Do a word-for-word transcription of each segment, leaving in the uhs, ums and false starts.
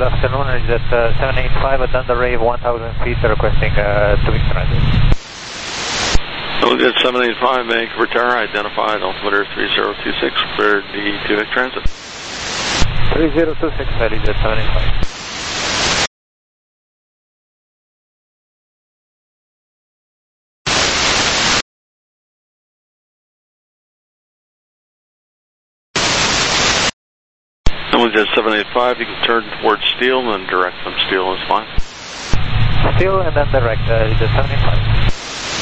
Good afternoon, it's at uh, seven eight five at Thunder Rave, one thousand feet, requesting uh, two weeks transit. Look at seven eight five, Vancouver Tower, identified altimeter three zero two six for the two week transit. three zero two six, that is at seven eight five. Someone's at seven eight five, you can turn towards Steel and direct from Steel is fine. Steel and then direct, uh, is at seven eight five.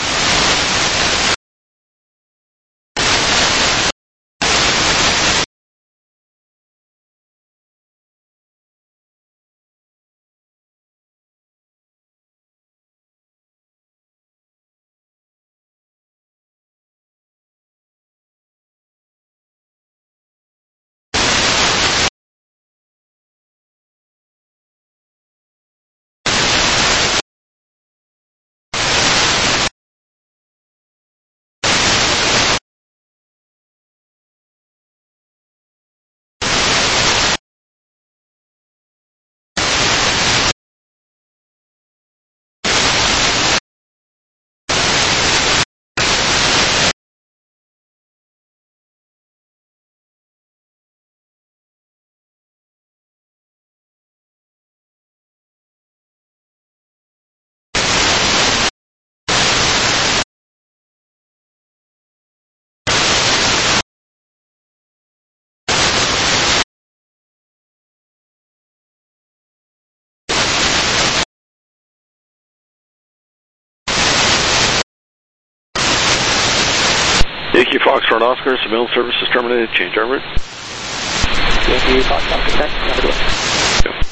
Yankee Foxtrot Oscar, submittal service is terminated, change our route. Yankee Foxtrot, connect, have a good one. Yep.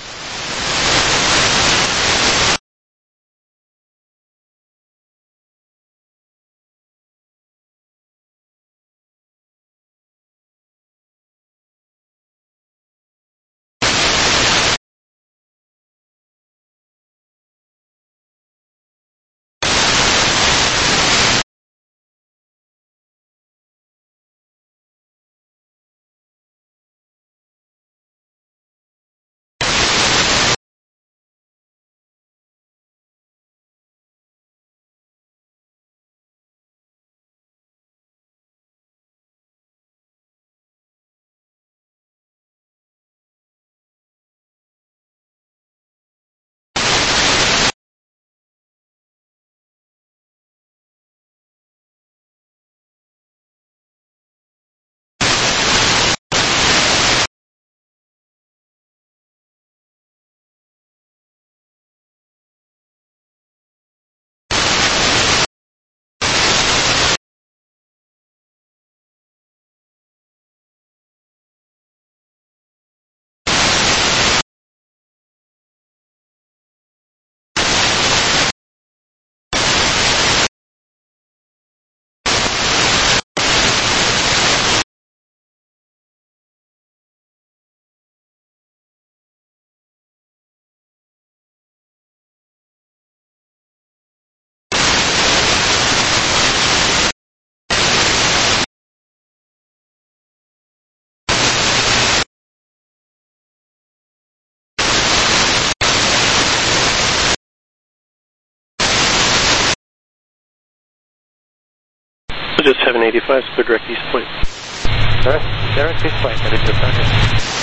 Just seven eighty-five, so direct east point. Direct, direct east point, that is at seven eight five.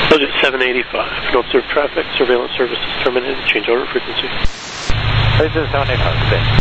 Budget seven eighty-five. No observed traffic. Surveillance services terminated. Change order frequency. Bridge seven eighty-five, stay.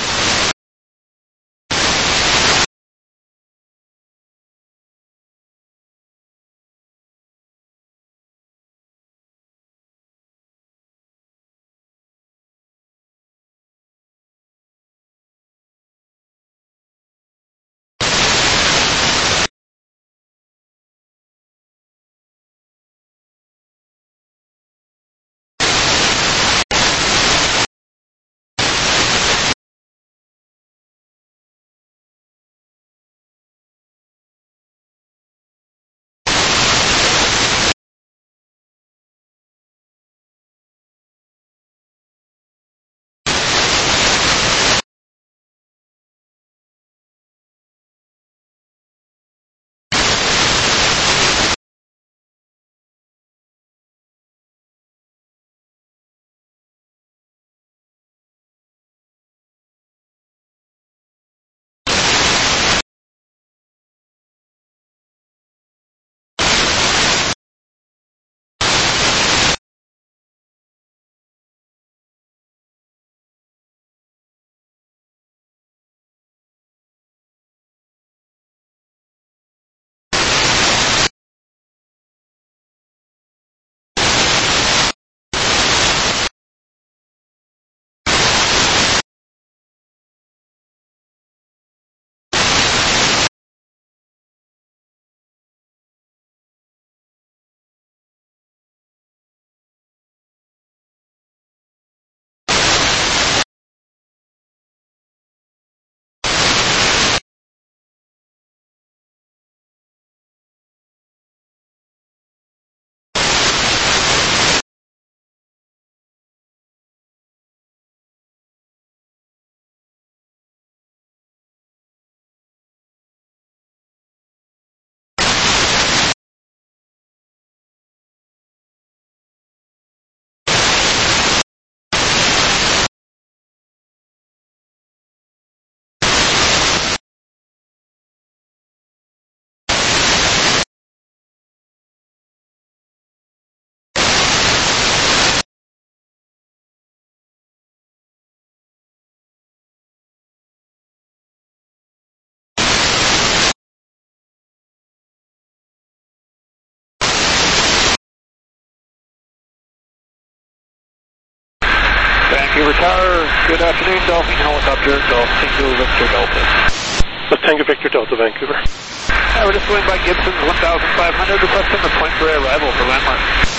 Vancouver Tower, good afternoon, Dolphin Helicopter, Golf Tango Victor Delta. Golf Tango Victor Delta, Vancouver. Uh, we're just going by Gibson's one thousand five hundred, requesting the Point Grey arrival for landmark.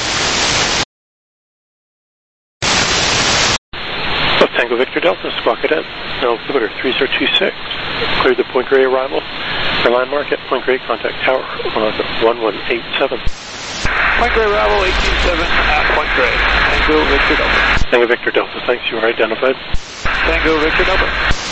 Golf Tango Victor Delta, squawk cadet, no altimeter three zero two six. Cleared the Point Grey arrival for landmark at Point Grey, contact tower on one one eight seven. Point Grey arrival eighteen seven at Point Grey. Tango Victor Delta. Tango Victor Delta, thanks, you are identified. Tango Victor Delta.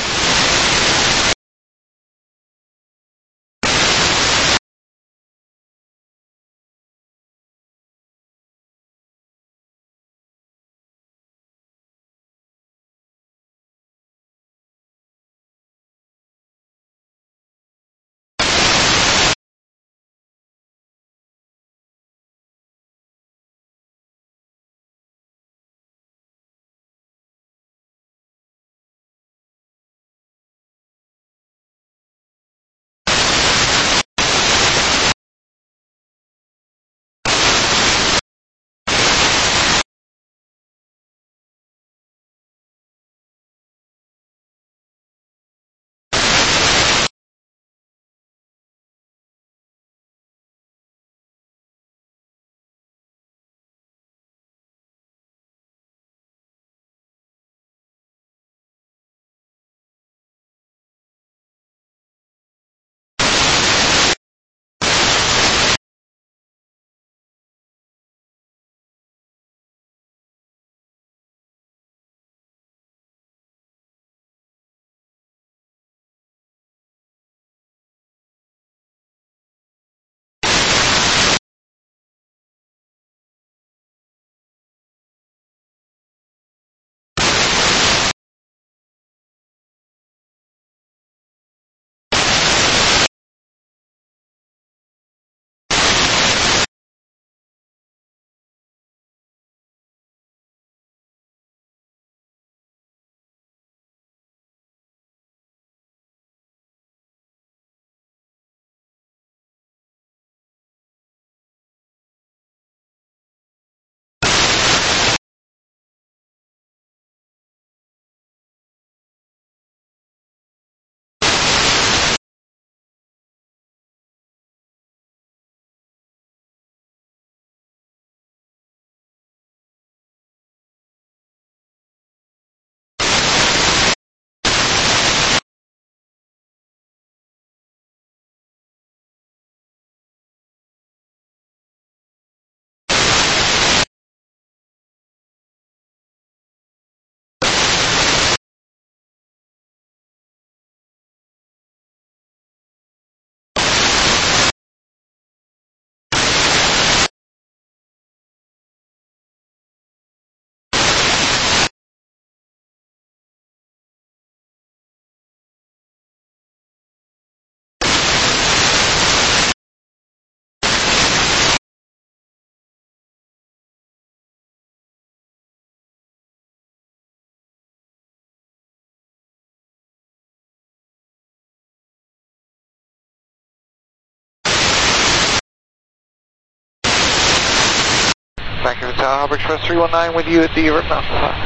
Vancouver Tower, Harbour Express three one nine with you at the Rip Mountain Tower.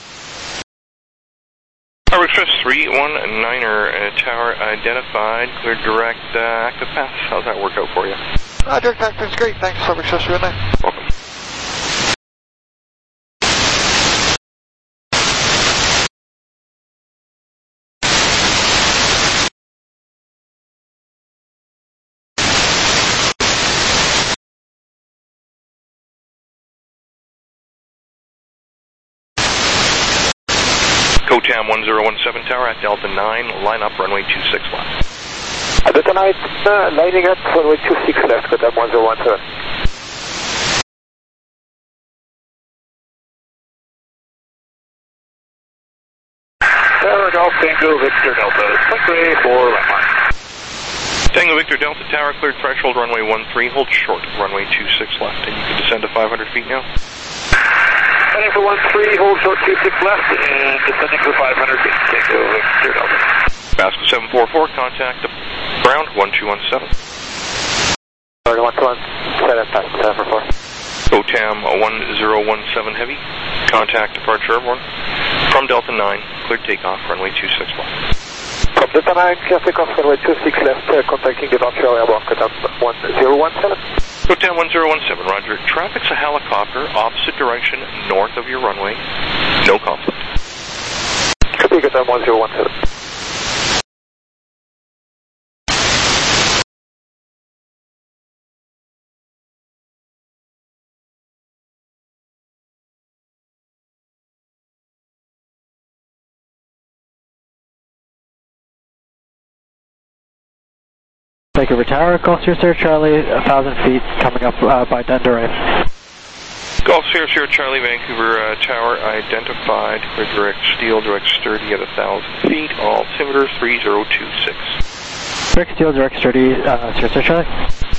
Harbour Express three one niner, uh, tower identified, cleared direct, uh, active path. How's that work out for you? Uh, direct active is great, thanks, Harbour Express three one nine. Welcome. COTAM one zero one seven tower at Delta nine, line up runway two six left. At Delta nine, uh, lining up runway two six left, COTAM one zero one seven. Tower Golf Tango Victor Delta, runway four landmark. Tango Victor Delta tower cleared threshold runway one three, hold short runway two six left, and you can descend to five hundred feet now. Heading for one three, hold short two six left, and descending for five hundred feet. Tango Victor Delta. Basco seven four four, contact ground one two one seven. Sorry, one two one seven, Basco seven four four. COTAM one zero one seven heavy, contact departure airborne from Delta nine, cleared takeoff runway two six left. From Delta nine, clear takeoff runway two six left, uh, contacting departure airborne, COTAM one zero one seven. COTAM one zero one seven, roger. Traffic's a helicopter, opposite direction, north of your runway. No conflict. Copy, COTAM one zero one seven. Vancouver Tower, Golf Sierra Charlie, one thousand feet, coming up uh, by Thunder Ray. Golf Sierra Sierra Charlie, Vancouver uh, Tower identified, clear direct steel, direct sturdy at one thousand feet, altimeter three zero two six. Direct steel, direct sturdy, uh, Sierra Sierra Charlie.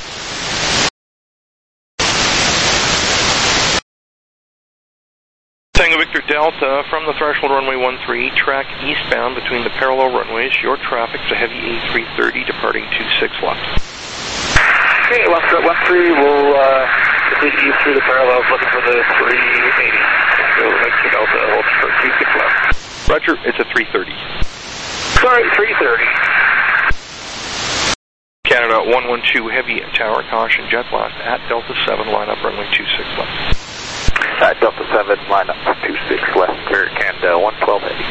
Tango Victor Delta, from the threshold runway one three, track eastbound between the parallel runways. Your traffic's a heavy A three thirty departing two six left. Okay, one three will uh, continue east through the parallels, looking for the three eighty. Tango Victor Delta, holding for two six left. Roger, it's a three thirty. Sorry, three thirty. Canada one one two heavy tower, caution jet blast at Delta seven, line up runway two six left. At Delta seven, line up two six left, clear Canada one twelve heavy.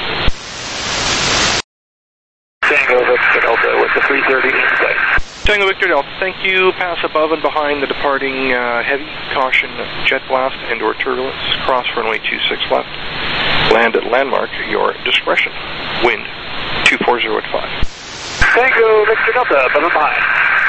Tango Victor Delta with the three thirty in sight. Tango Victor Delta, thank you. Pass above and behind the departing uh, heavy, caution jet blast and or turbulence, cross runway two six left. Land at landmark, your discretion. Wind two four zero at five. Tango Victor Delta, above and behind.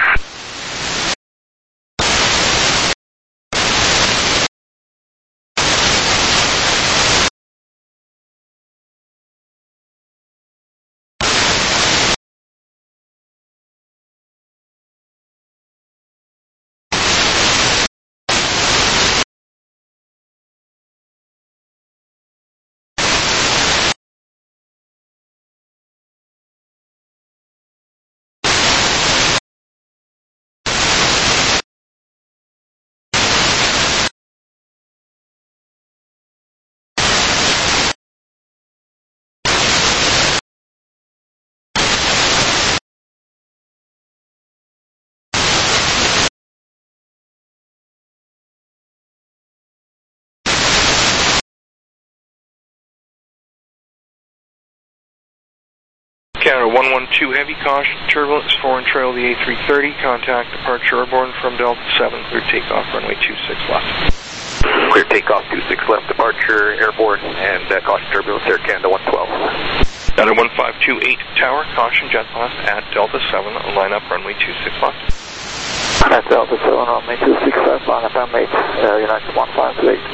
Canada one one two heavy, caution turbulence, foreign trail the A three thirty, contact departure airborne from Delta seven, clear takeoff runway two six left. Clear takeoff two six left, departure airborne, and uh, caution turbulence, Air Canada one twelve. Canada one five two eight tower, caution jet blast at Delta seven, line up runway two six left. At Delta seven, runway two six left, line up runway uh, United one five two eight.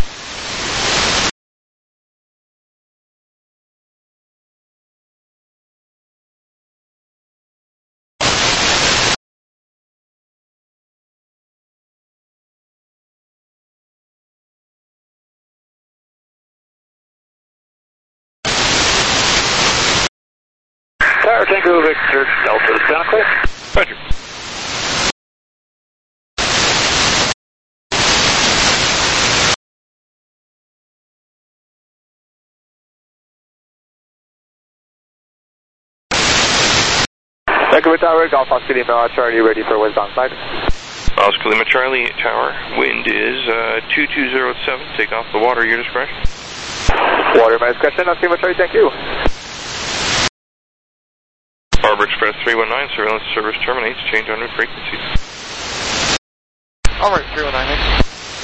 Tower Tango Victor Delta, sound clear? Roger. Vancouver Tower, Golf Oscar Lima Charlie, ready for westbound flight. Oscar Lima Charlie Tower, wind is uh, two two zero seven, take off the water, your discretion. Water, my discretion, Oscar Lima Charlie, thank you. Harbor Express three one nine, surveillance service terminates, change on route frequencies. Alright, three one nine, thanks.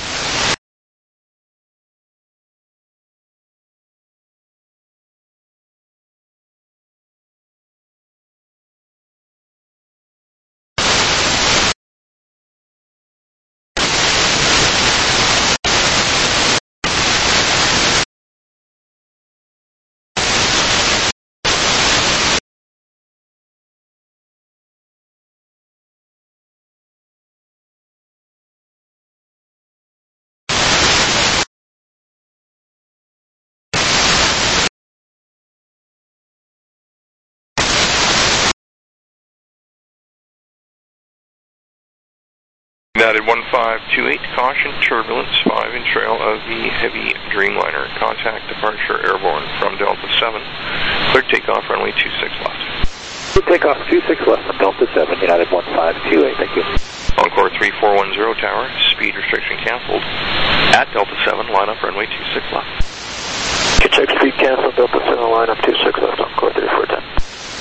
United one five two eight, caution, turbulence, five in trail of the heavy Dreamliner. Contact departure airborne from Delta seven. Clear takeoff, runway two six left. Clear takeoff, two six left from Delta seven, United one five two eight, thank you. Encore three four one zero tower, speed restriction canceled. At Delta seven, line up, runway two six left. Check speed cancel, Delta seven, line up two six left, Encore three four ten.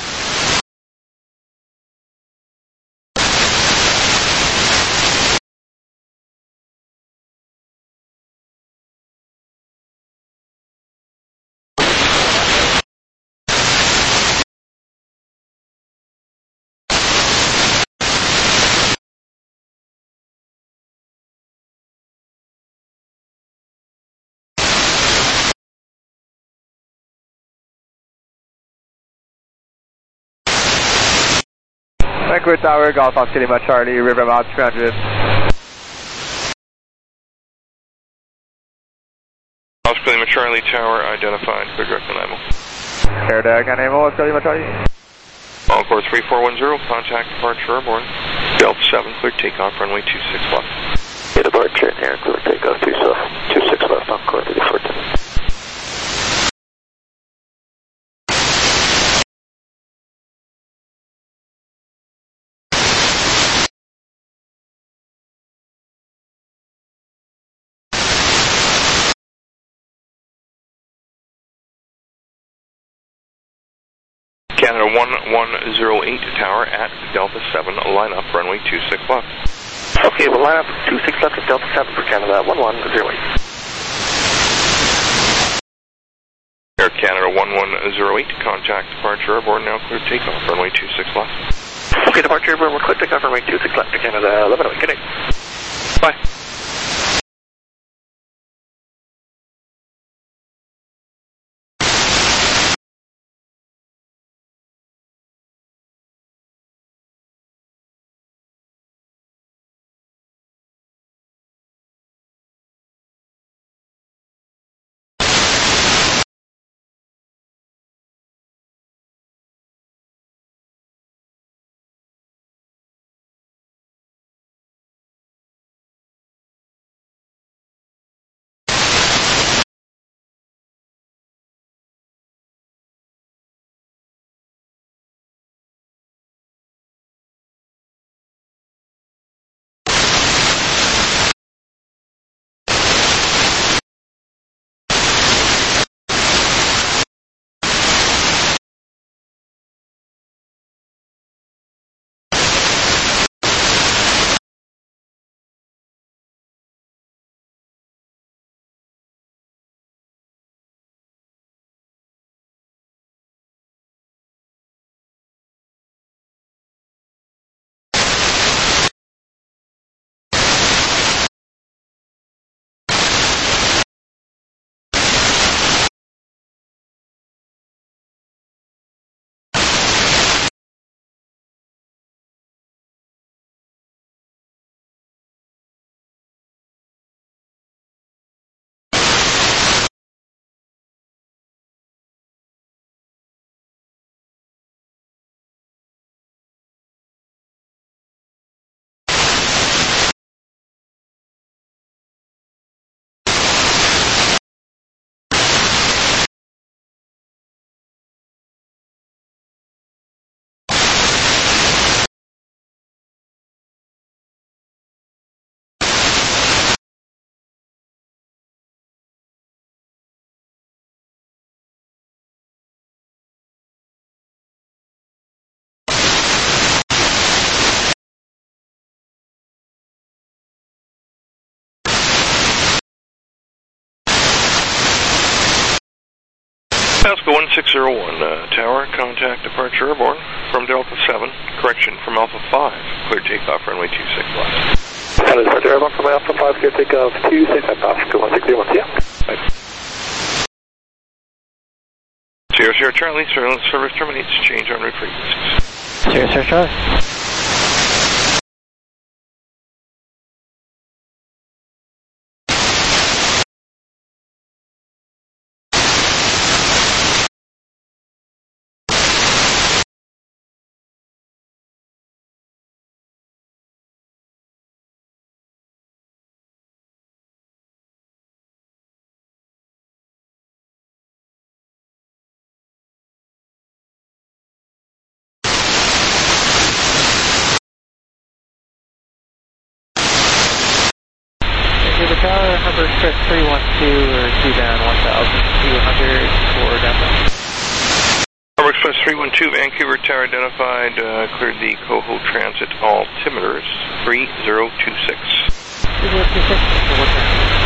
Vancouver Tower, Golf Oscar Lima Charlie, Rivermount three hundred. Oscar Lima Charlie Tower identified, clear direct to Nemo. Air Dag and Nemo, Oscar Lima Charlie. Encore three four one zero, contact departure airborne. Delta seven, clear takeoff, runway two six left. Yeah, departure in air, clear takeoff, two six left, Encore three four ten. Canada one one zero eight tower at Delta seven, line up, runway two six left. Okay, we'll line up two six left at Delta seven for Canada one one zero eight. Air Canada one one zero eight, contact departure airborne, now clear takeoff, runway two six left. Okay, departure airborne, we're clear takeoff, runway two six left to Canada eleven oh eight, good day. Bye. Pasco one six zero one, uh, tower, contact departure airborne from Delta seven, correction from Alpha five, clear takeoff runway two six left. Hello, departure airborne from Alpha five, clear takeoff two six at Pasco one six zero one, yeah. Right. Sierra Sierra Charlie, surveillance service terminates, change en route frequencies. Sierra Sierra Charlie. The tower, number Express three one two, or two down one thousand two hundred for downbound. Number Express three one two, Vancouver Tower identified, uh, cleared the Coho Transit altimeters, three zero two six. three zero two six, for what time?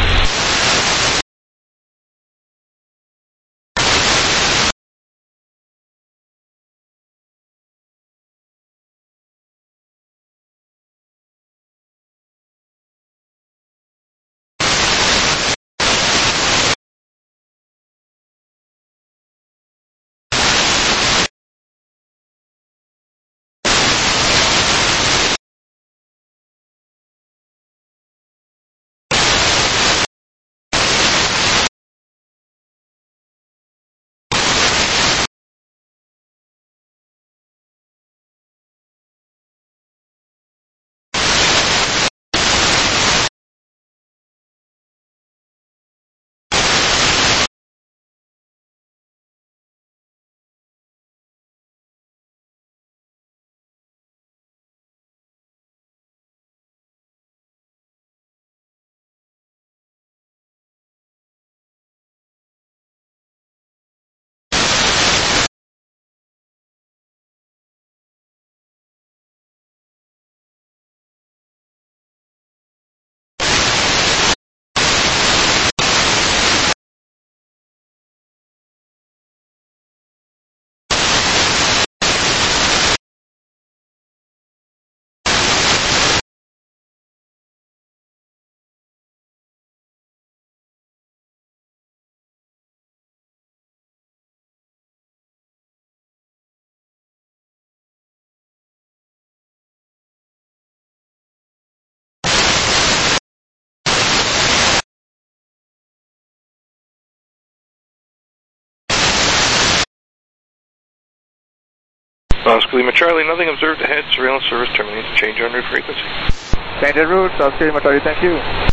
Oscar Lima Charlie, nothing observed ahead, surveillance service terminates, change en route frequency. Standard route, Oscar Lima Charlie, thank you.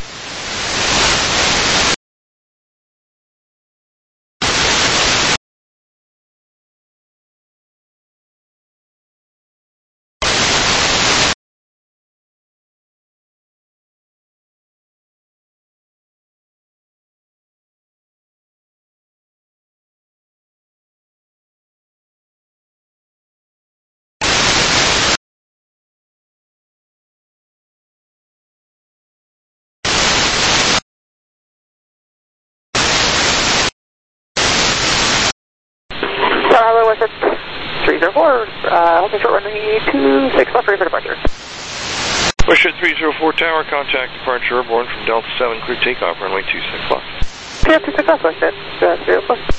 Hello, what's it? three zero four, uh, holding short runway two six left, ready for departure. Westjet three zero four Tower, contact departure airborne from Delta seven, clear takeoff runway two six left. Yeah, two six left, Westjet, uh, zero plus.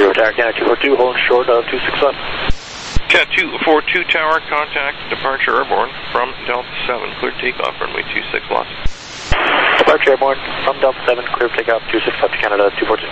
Zero Tower, Canada two four two, holding short of two six left. Cat two four two Tower, contact departure airborne from Delta seven, clear takeoff, runway two six left. Departure airborne from Delta seven, clear takeoff two six left to Canada two four two.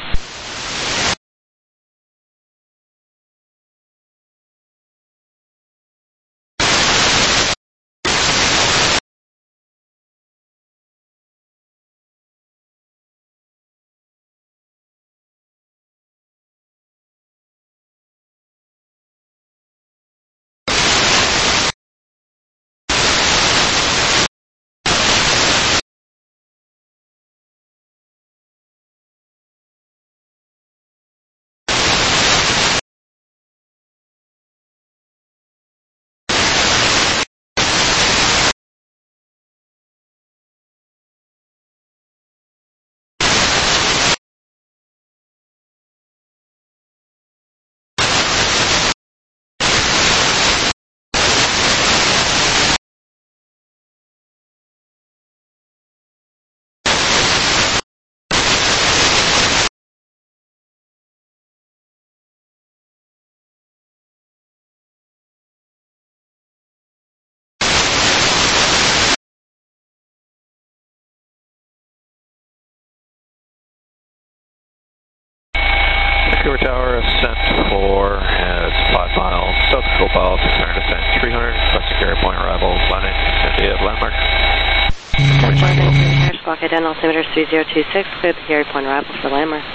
Vancouver Tower, ascent for uh, five miles, south of Copal, turn descent three hundred, Western Carrier Point arrival, landing, vicinity of landmark. Vancouver Squawk Identity altimeter three zero two six, clear the Carrier Point arrival for landmark.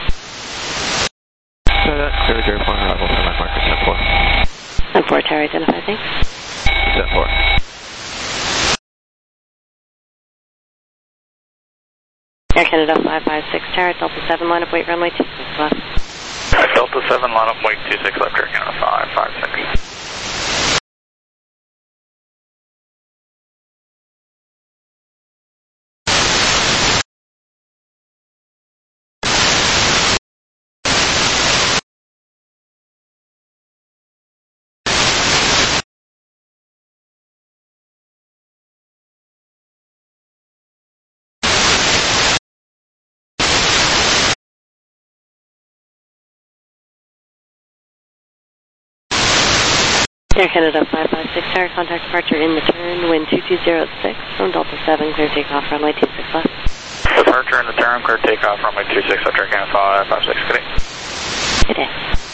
So that, clear the Carrier Point arrival for landmark, descent four. And four Tower identify, thanks. Descent four. Air Canada five five six Tower, Delta seven, line up, wait, runway two six left. Delta seven, line up, wait two six left, Air Canada five five six. Air Canada five five six Tower, contact departure in the turn, wind two two zero six, from Delta seven, clear takeoff, runway two six left. Departure in the turn, clear takeoff, runway two six left, Air Canada five five six, good day. Good day.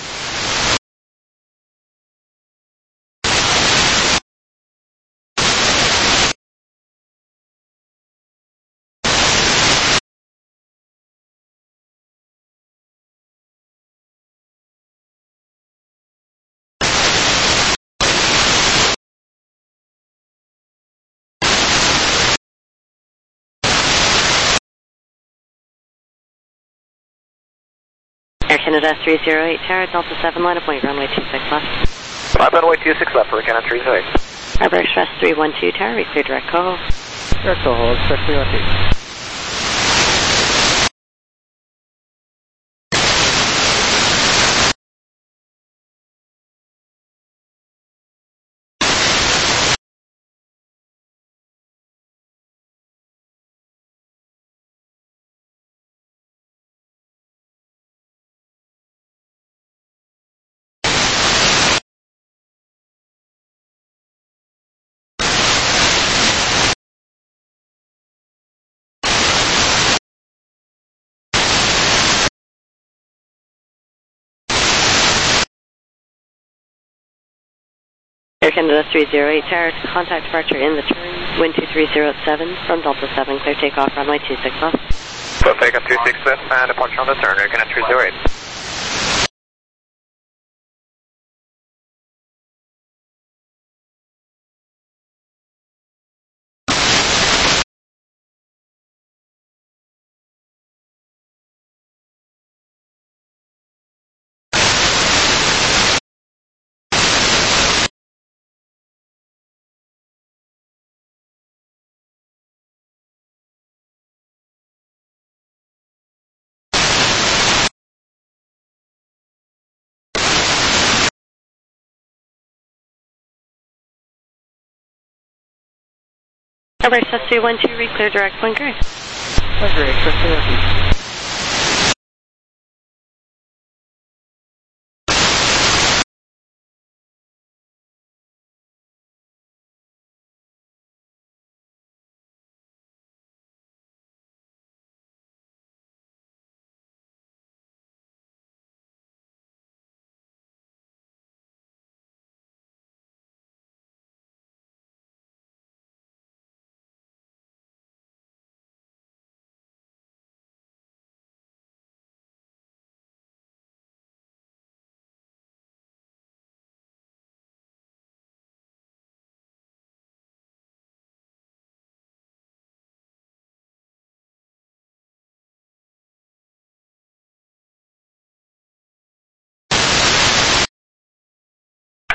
Air Canada three zero eight Tower, Delta seven, line up, wait, runway two six left. five runway two six left, Air Canada three zero eight. Harbor Express three one two Tower, we clear direct call. Direct call, Express three one two. Air Canada three zero eight Tower, contact departure in the turn, wind two three zero seven, from Delta seven, clear takeoff, runway two six left. So takeoff two six left, and departure on the turn, Air Canada three zero eight. Harbor Express three one two, re-clear direct point gray. Point gray, Express three one two.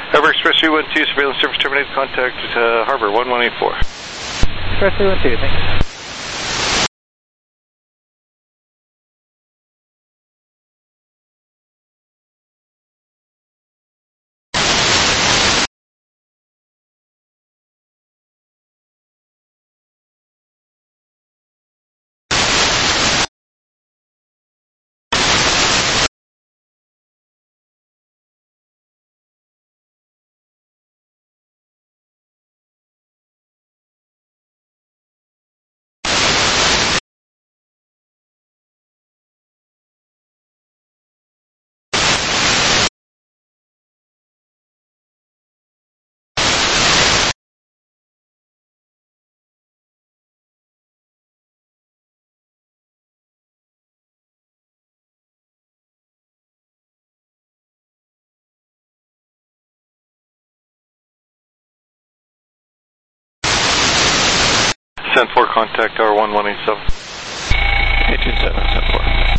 Harbor Express three one two, surveillance service terminated. Contact uh, Harbor one one eight four. Express three one two, thanks. Send four, contact Tower one one eight seven. eight two seven, send four.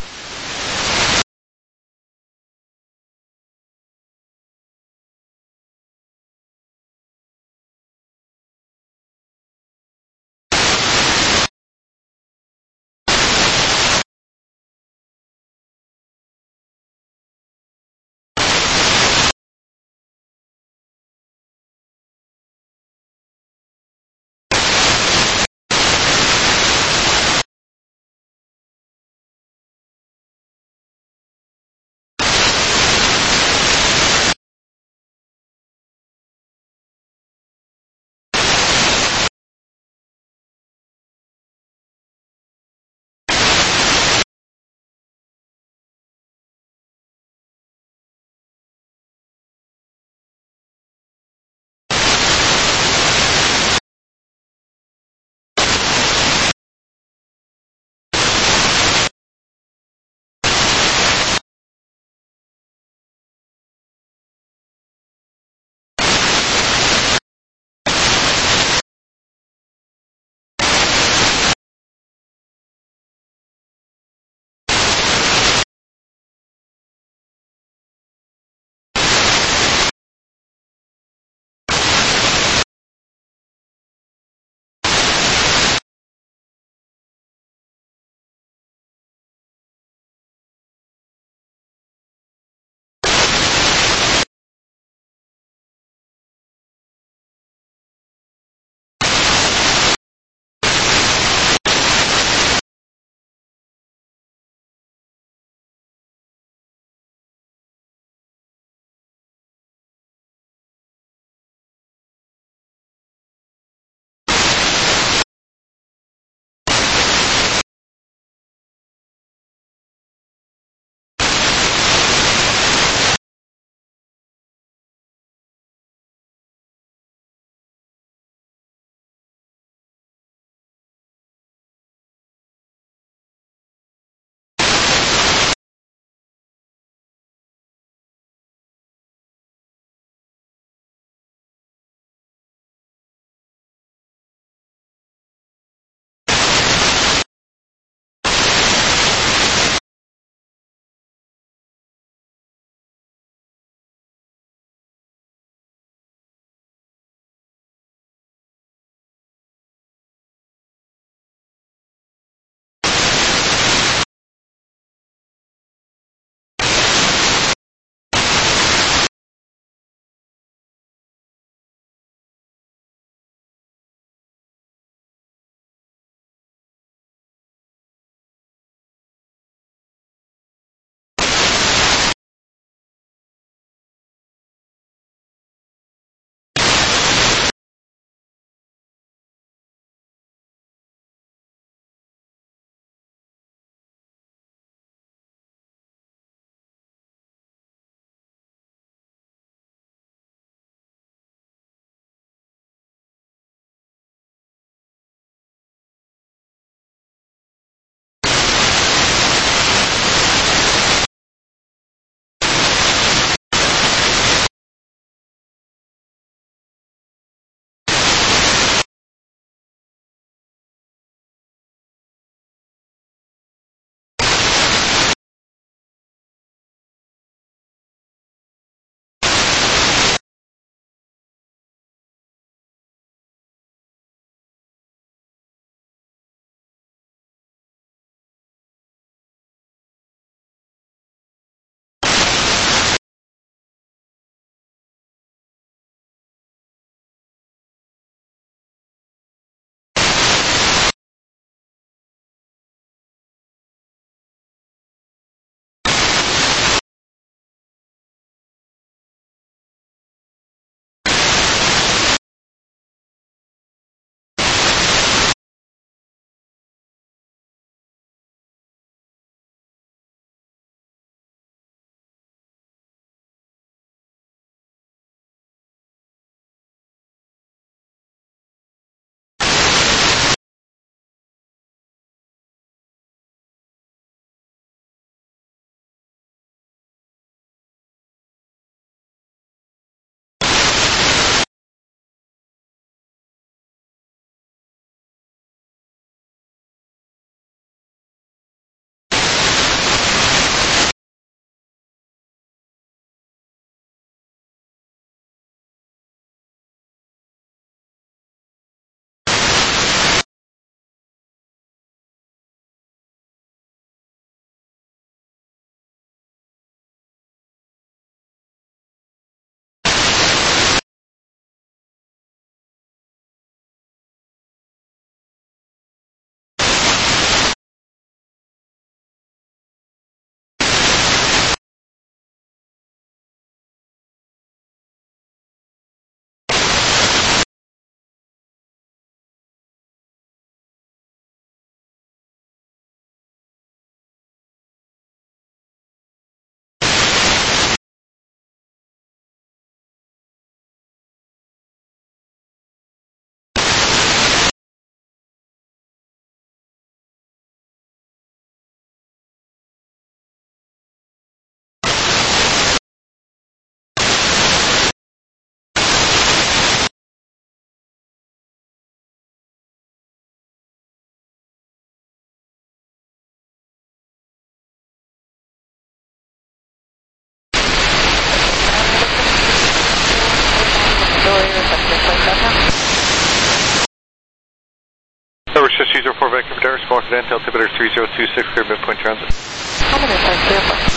Swiss three zero four Vancouver Tower, squawk at Intel, altimeter three zero two six, clear midpoint transit. Altimeter ten, clear point.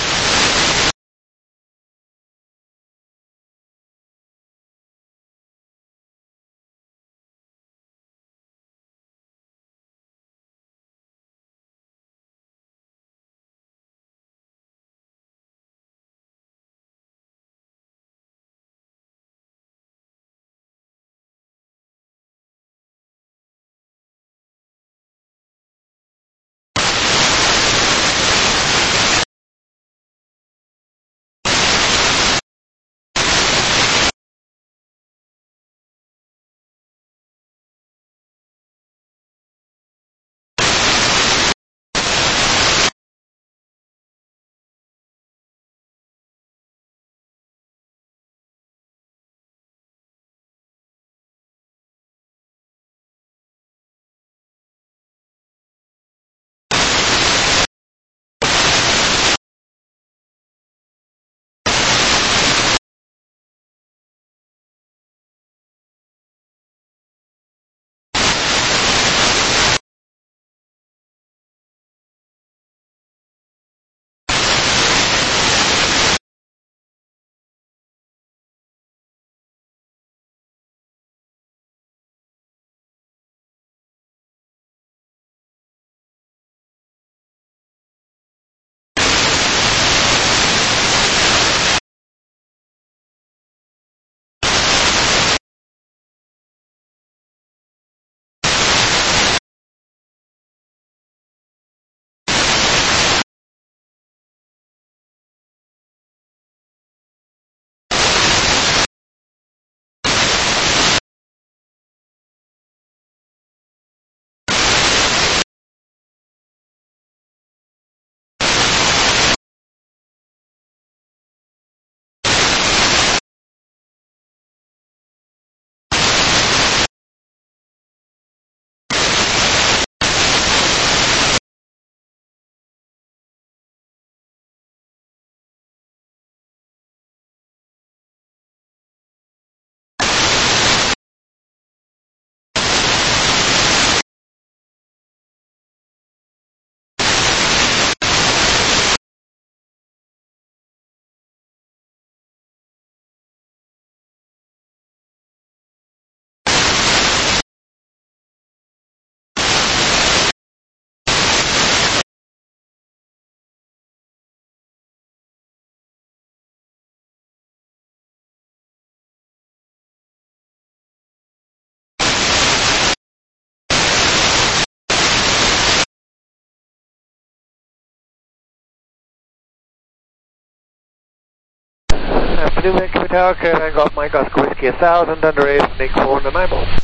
Afternoon, Vancouver Tower, Caravan Golf Mike, Oscar Whiskey one thousand, under eight, Nick four, and nine ball.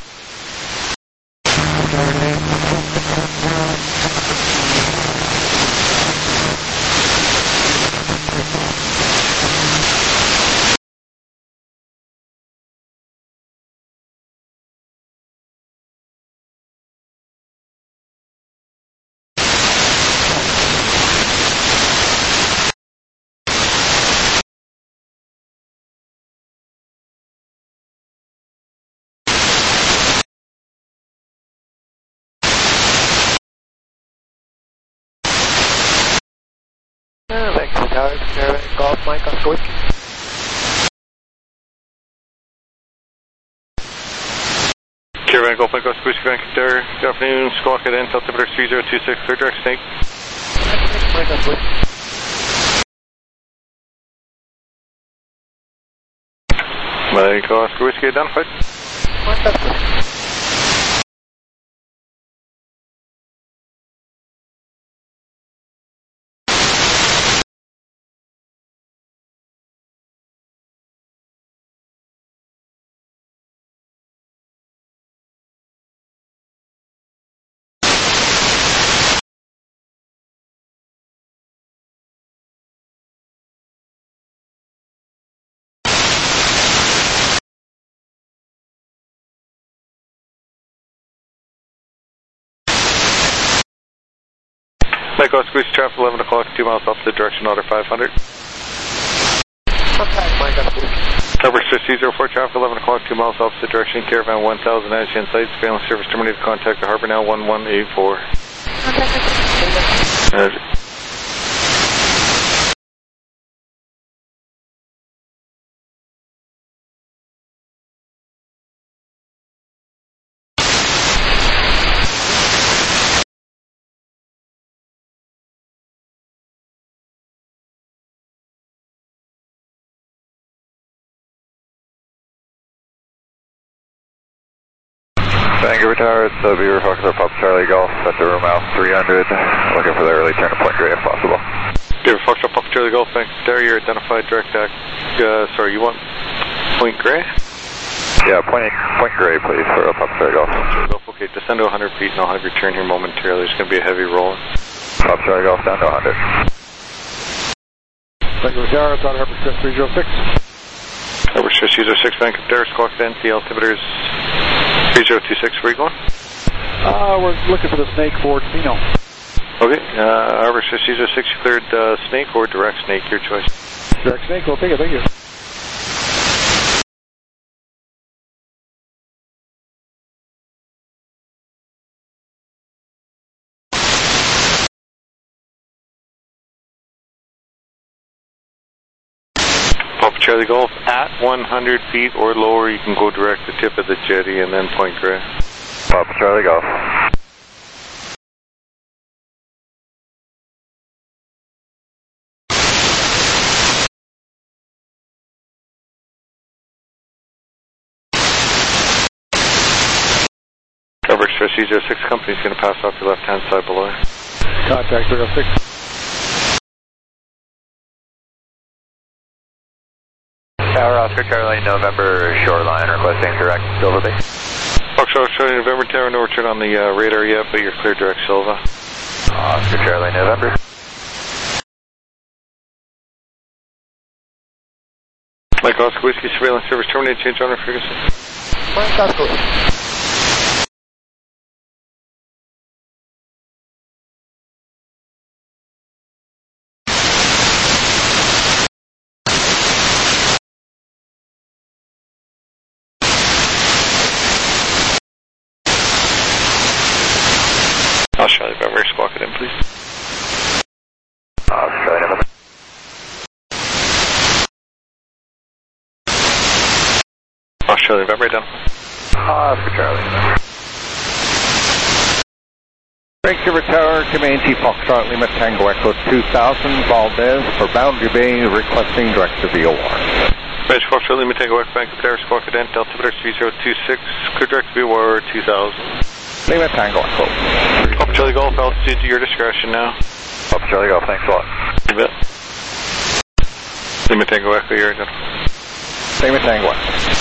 Uh, Vancouver Tower, Caravan Golf Mike, Oscar Whiskey. Caravan Golf Mike, Oscar Whiskey, Vancouver Tower. Good afternoon, squawk at Intel, altimeter three zero two six, clear direct snake. Mike, Oscar Whiskey. Mike, Oscar Whiskey identified. Mike, Oscar Whiskey. Mike, Oscar Whiskey, traffic eleven o'clock, two miles off the direction, order five hundred. Contact Mike, Oscar Whiskey. Cover six three zero four, traffic eleven o'clock, two miles opposite direction, Caravan one thousand, N H N site, surveillance service terminated, contact the harbor now, one one eight four. Contact. Vancouver Tower, it's uh, Beaver Foxtrot, Pop Charlie Golf, at the room out three hundred, looking for the early turn to Point Grey if possible. Beaver Foxtrot, Pop Charlie Golf, Vancouver Tower, you're identified direct act, uh, sorry, you want Point Grey? Yeah, Point, Point Grey, please, for uh, Pop Charlie Golf. Golf. Okay, descend to one hundred feet and I'll have your turn here momentarily. There's going to be a heavy roll. Pop Charlie Golf, down to one hundred. Vancouver Tower, it's on Harbor Express three oh six. Harbor Express three oh six, Vancouver Tower, squawk then, the altimeter's three oh two six, where are you going? Uh, we're looking for the Snake for Tino. Okay, uh, Harbor Express three oh six, you cleared uh, Snake or direct Snake, your choice. Direct Snake, we'll take it, thank you. Papa Charlie Golf, at one hundred feet or lower, you can go direct the tip of the jetty and then Point Grey. Papa Charlie Golf. Cover Express three oh six, company's going to pass off your left hand side below. Contact three oh six. Tower, Oscar Charlie, November, shoreline, requesting direct Silva Bay. Foxtrot, Charlie, November, Tower, no return on the uh, radar yet, but you're clear direct Silva. Oscar Charlie, November. Mike Oscar, Whiskey, surveillance service terminated, change owner frequency. Mike Oscar. Australia, November, squawk it in, please. Australia, November. Australia, November, down. Oscar Charlie, November. Vancouver Tower, Comanche Foxtrot, Lima Tango Echo two thousand, Valdez for Boundary Bay, requesting direct to V O R. Comanche Foxtrot, Lima Tango Echo, Vancouver Tower, squawk it in, altimeter three oh two six, clear direct to V O R two thousand. Lima Tango Echo. Papa Charlie Golf, altitude to your discretion now. Papa Charlie Golf, thanks a lot. You bet. Lima Tango Echo, you're done. Lima Tango Echo.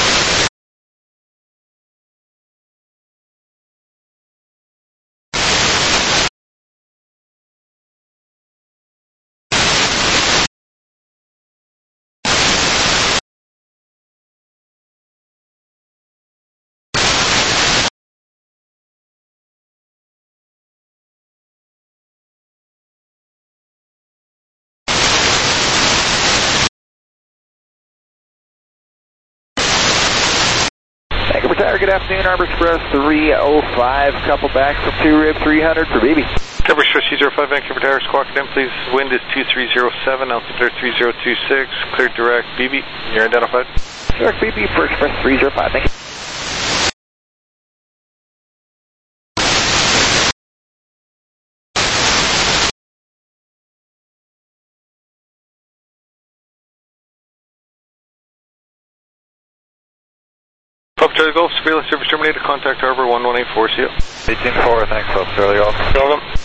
Tower, good afternoon, Harbor Express three oh five, couple back from two rib three hundred for B B. Harbor Express three oh five, Vancouver Tower, squawk it in, please. Wind is two three oh seven, altimeter three oh two six, cleared direct B B. You're identified. Direct B B for Express three oh five, thank you. Papa Charlie Golf, surveillance service terminated, contact Harbor one one eight four, see you. eighteen four, thanks, Papa Charlie Golf. Welcome.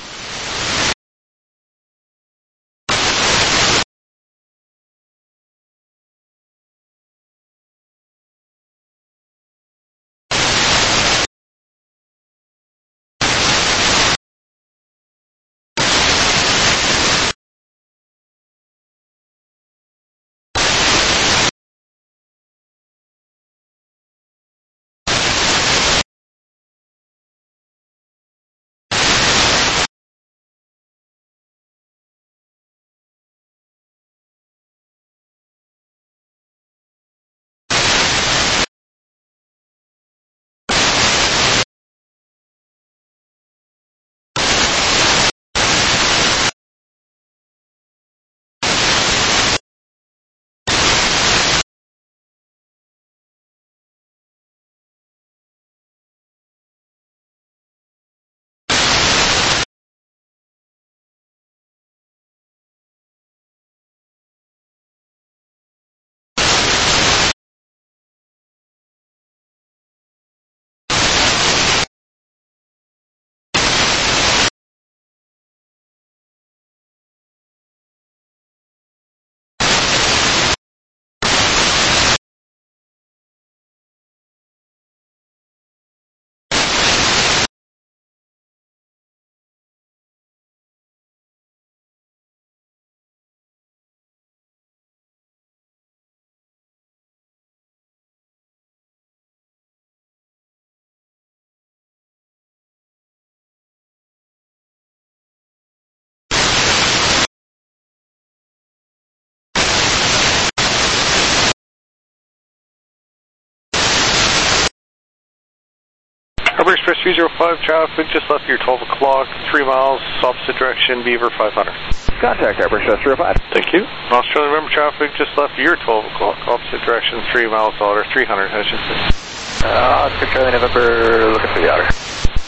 Harbor Express three zero five, traffic just left your twelve o'clock, three miles, opposite direction, Beaver five hundred. Contact Harbor Express three oh five. Thank you. Australian November traffic just left your twelve o'clock, opposite direction, three miles, otter, three hundred, I should say. Uh, Oscar Charlie November, looking for the otter.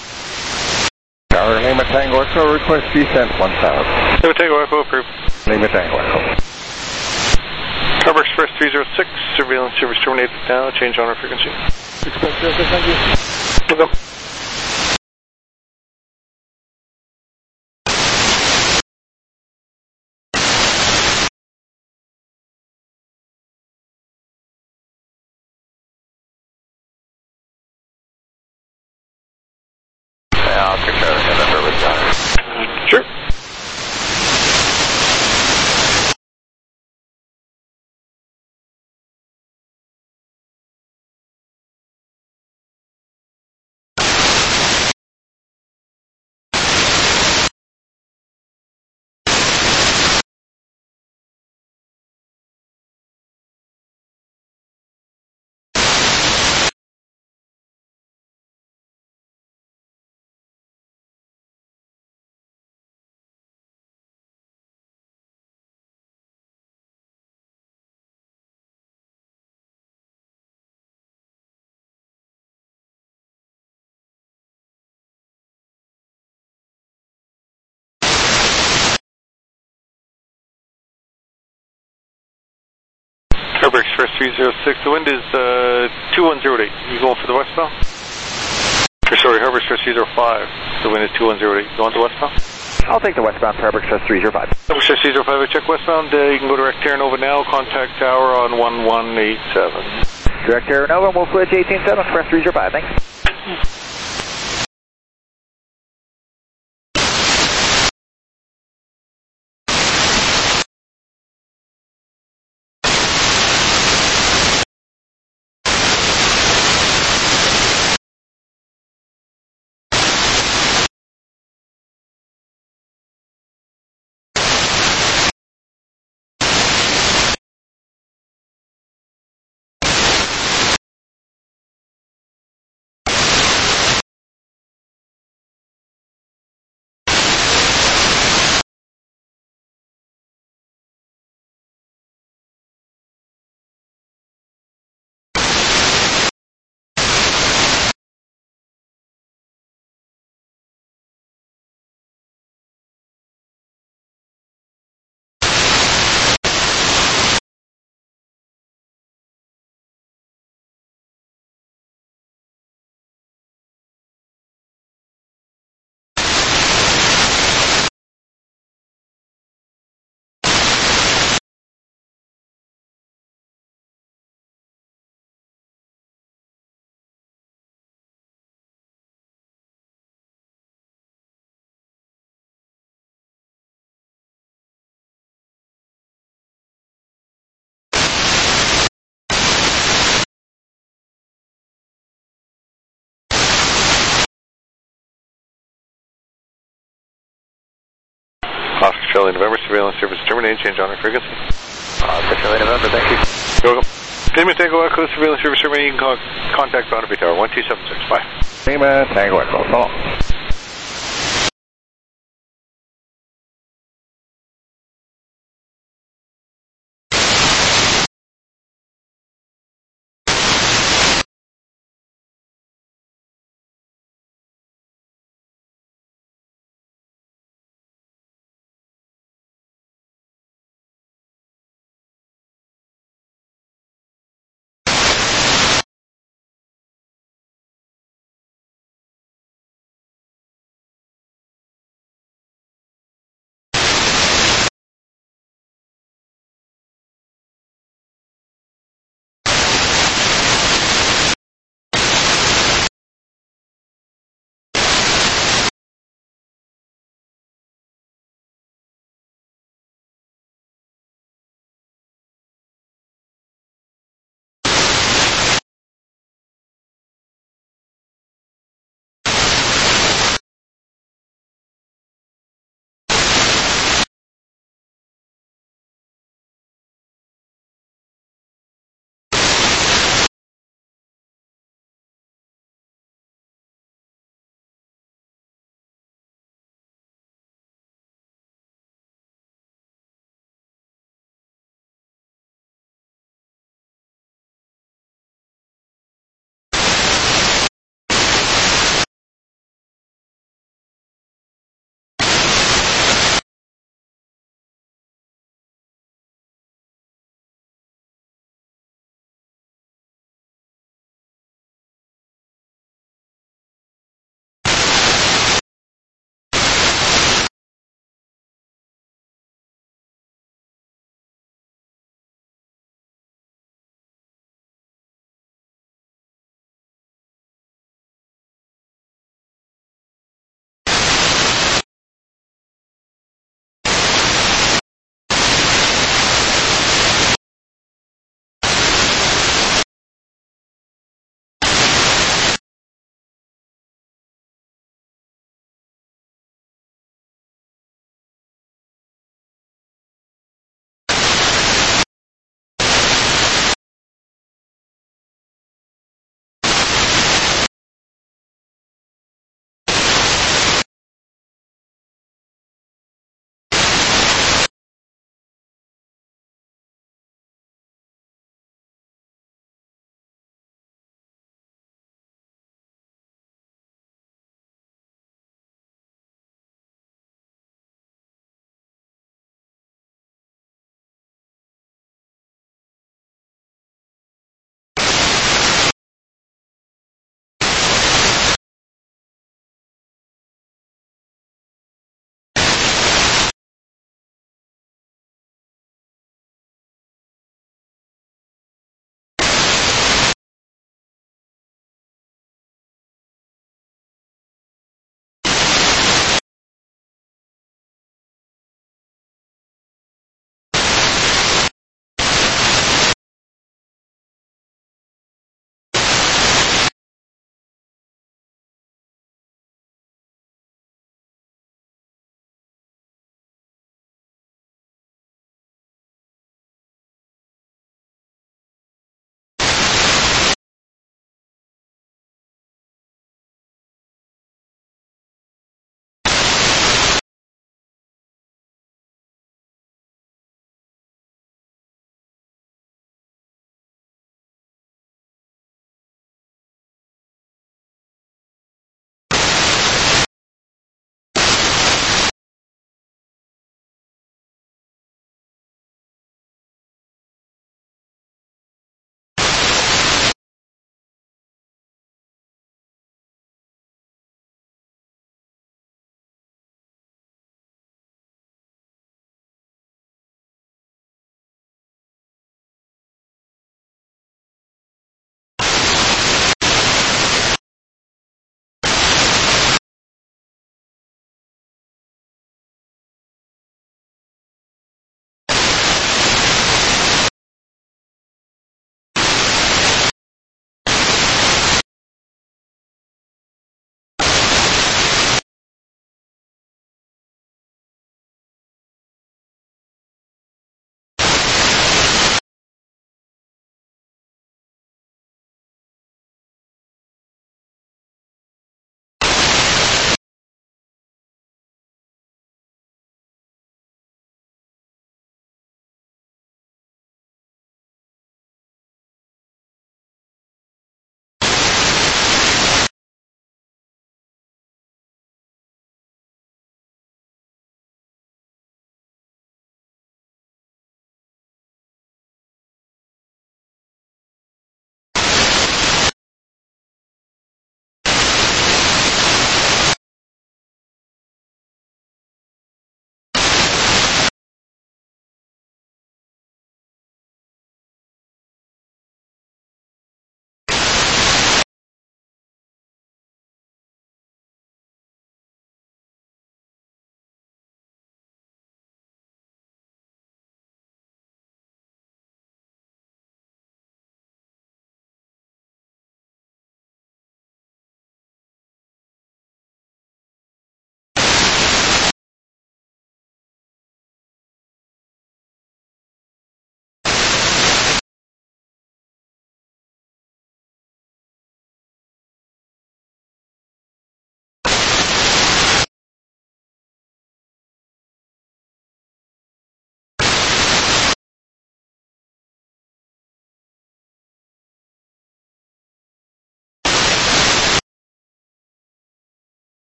Tower Lima Tango Echo, request descent one thousand. Lima Tango Echo, approved. Lima Tango Echo. Harbor Express three zero six, surveillance service terminated now, change on our frequency. Express zero six, thank you. We'll go. Oscar Charlie November with the otter. Sure. Harbor Express three zero six, the wind is uh, two one zero eight. You going for the westbound? Or sorry, Harbor Express three zero five, the wind is two one zero eight. You going to westbound? I'll take the westbound for Harbor Express three zero five. Harbor Express three zero five, I check westbound. Uh, you can go direct Terra Nova now, contact tower on one one eight seven. Direct Terra Nova, we'll switch eighteen seven, Express three zero five, thanks. Oscar Charlie November, surveillance service terminated, change on our frequency. Oscar Charlie November, thank you. Go, go. Lima Tango Echo, surveillance service terminated, you can con contact Boundary Tower, one two seven six, bye. Lima Tango Echo, so long.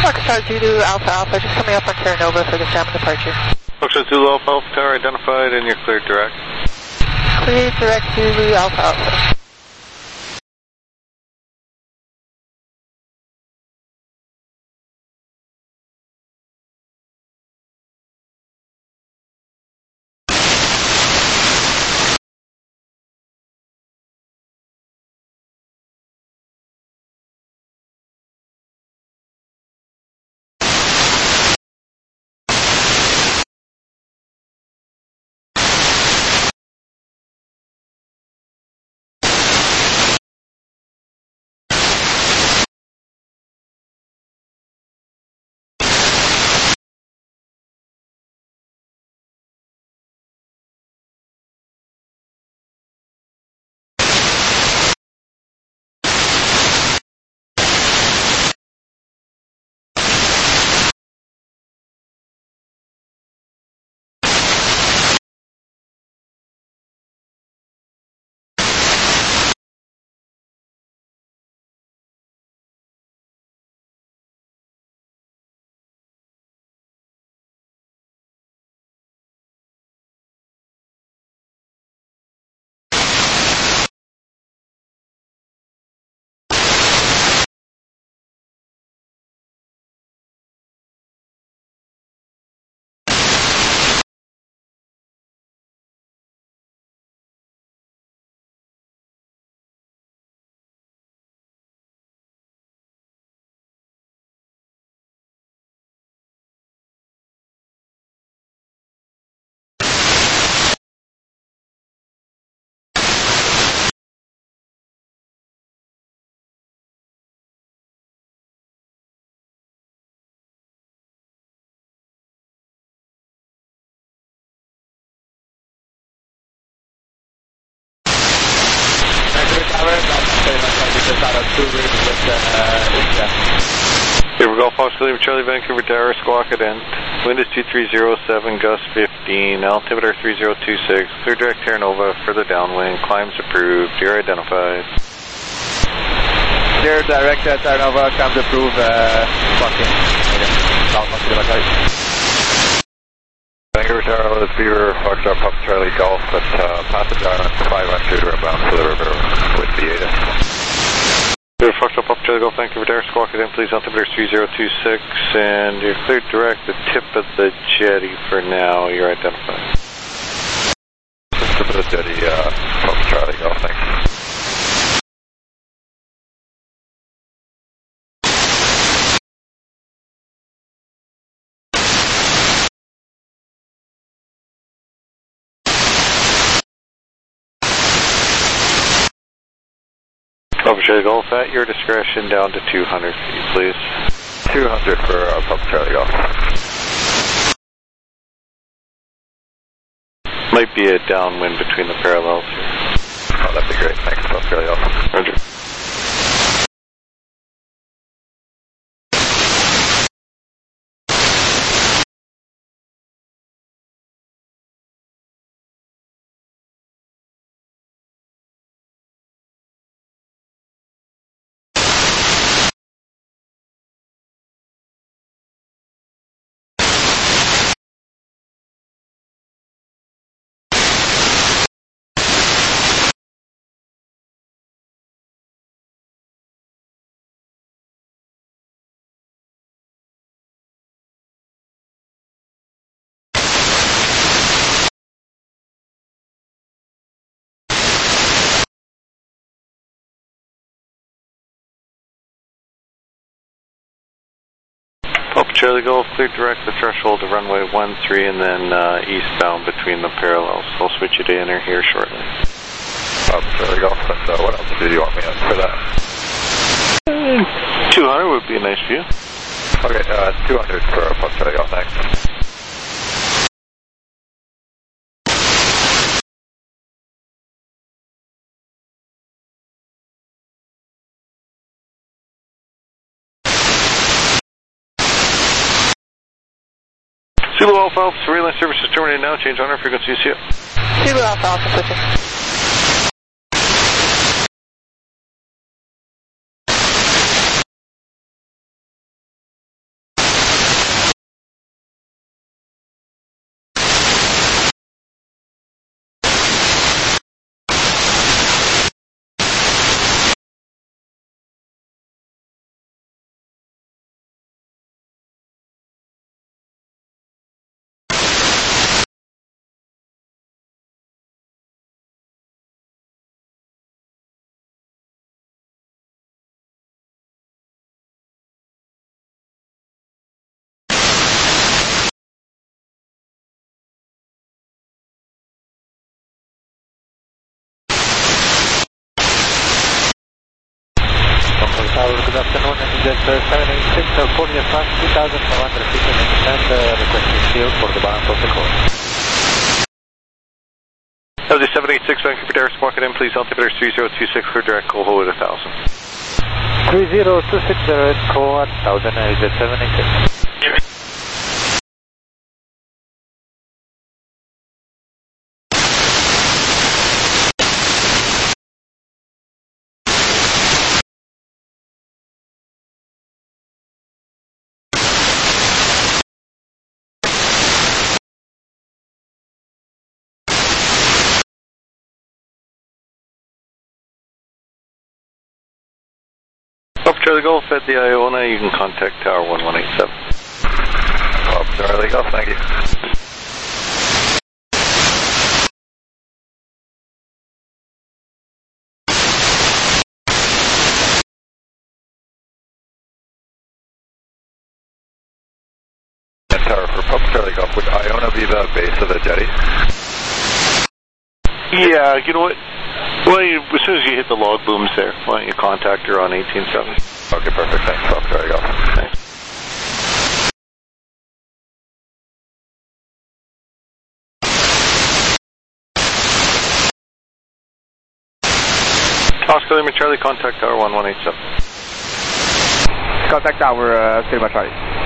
Foxtrot Zulu Alpha Alpha, just coming up on Terra Nova for the Salmon departure. Foxtrot Zulu Alpha Alpha Tower identified and you're cleared direct. Cleared direct Zulu Alpha Alpha. Here we go, Foxtrot Lima Charlie Vancouver Tower, squawk it in. Wind is two three zero seven, gust fifteen, altimeter three zero two six, clear direct Terra Nova, further downwind, climbs approved, you're identified. Clear direct uh, Terra Nova, climbs approved, uh, squawking. Vancouver Tower, let's Beaver, Foxtrot Papa Charlie Golf, at uh, Passage Island, five hundred, we're bound for the river with the A T I S. Beaver, Foxtrot Papa Charlie Golf, Vancouver Tower, squawk it in, please, altimeter three zero two six, and you're cleared direct the tip of the jetty for now, you're identified. Tip of the jetty, uh, Papa Charlie Golf, thanks. Papa Charlie Golf, at your discretion, down to two hundred feet, please. two hundred for uh, Papa Charlie Golf. Might be a downwind between the parallels here. Oh, that'd be great. Thanks, Papa Charlie Golf. Roger. Papa Charlie Golf, clear direct the threshold to runway one three and then uh, eastbound between the parallels. I'll switch you to enter here shortly. Papa Charlie Golf, and uh, what else do you want me on for that? two hundred would be a nice view. Okay, uh, two hundred for Papa Charlie Golf, thanks. Zulu Alpha Alpha, surveillance service is terminated now. Change on our frequency. See you. Zulu Alpha Alpha, switching. good afternoon. Jet seven eight six, California flight two thousand five hundred feet and descent, uh, requesting shield for the balance of the course. L J seven eight six, Vancouver Dallas, squawk it in, please. Altimeter three zero two six, clear direct, call hold at one thousand. three zero two six, direct, call one thousand, Jet seven eight six. Pop Charlie Golf at the Iona, you can contact Tower one one eight seven. Pop Charlie Golf, thank you. Tower for Pop Charlie Golf, would Iona be the base of the jetty? Yeah, you know what? Well, you, as soon as you hit the log booms there, why don't you contact her on eighteen seven? Okay, perfect. Thanks, Pop Charlie Golf. Thanks. Oscar Lima Charlie, contact Tower one one eight seven. Contact Tower uh, Lima Charlie.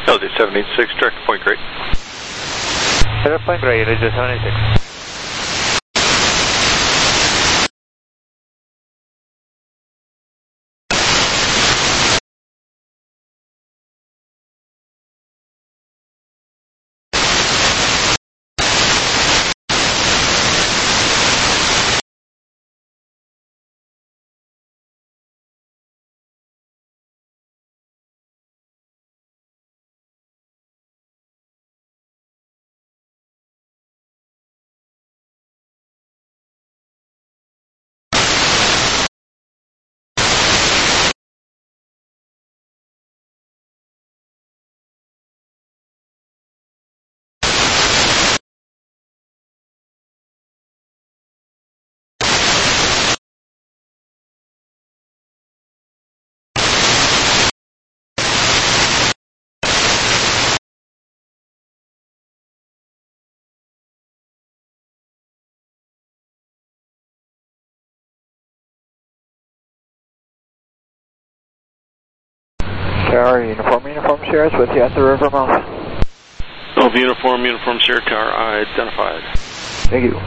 L J seven eight six, direct to Point Grey. Direct Point Grey, L J seven eight six. Tower, uniform, uniform, Sierra, with you at the river mouth. Of uniform, uniform, Sierra Tower, identified. Thank you.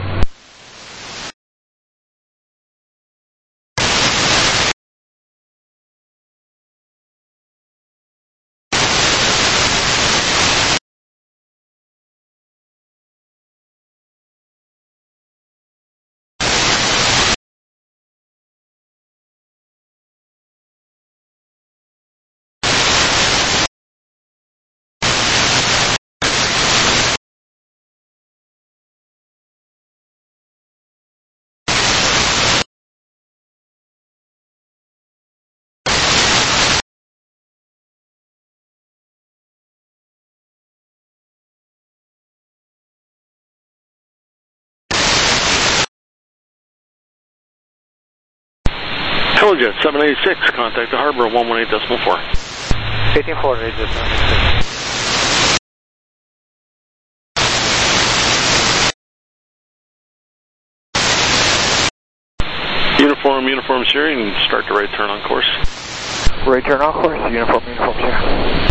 Helijet seven eight six, contact the harbor one one eight decimal four. eighteen four, L J seven eight six. Uniform, uniform, Sierra, and start the right turn on course. Right turn on course, uniform, uniform, Sierra.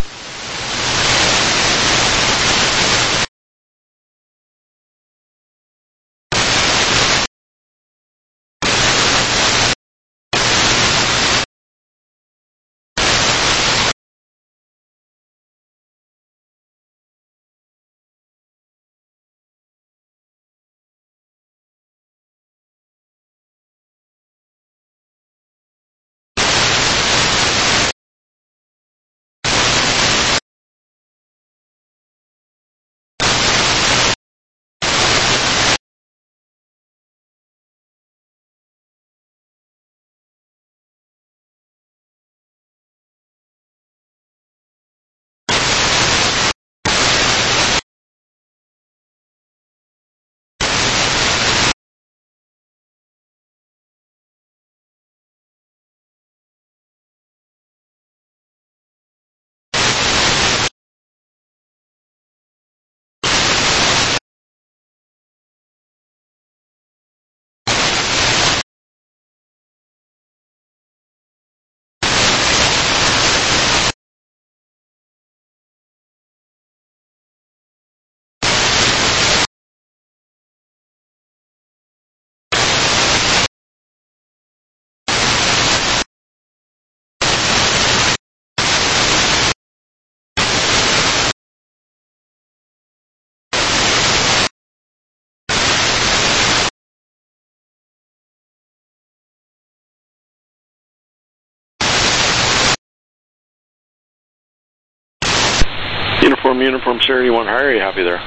Uniform, uniform, Sierra, you want higher, are you happy there?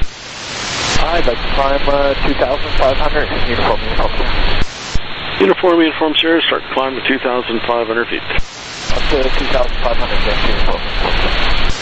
I'd like to climb uh, two thousand five hundred, uniform, uniform, Sierra. Uniform, uniform, Sierra, start climbing to two thousand five hundred feet. Up to two thousand five hundred, uniform, uniform, Sierra.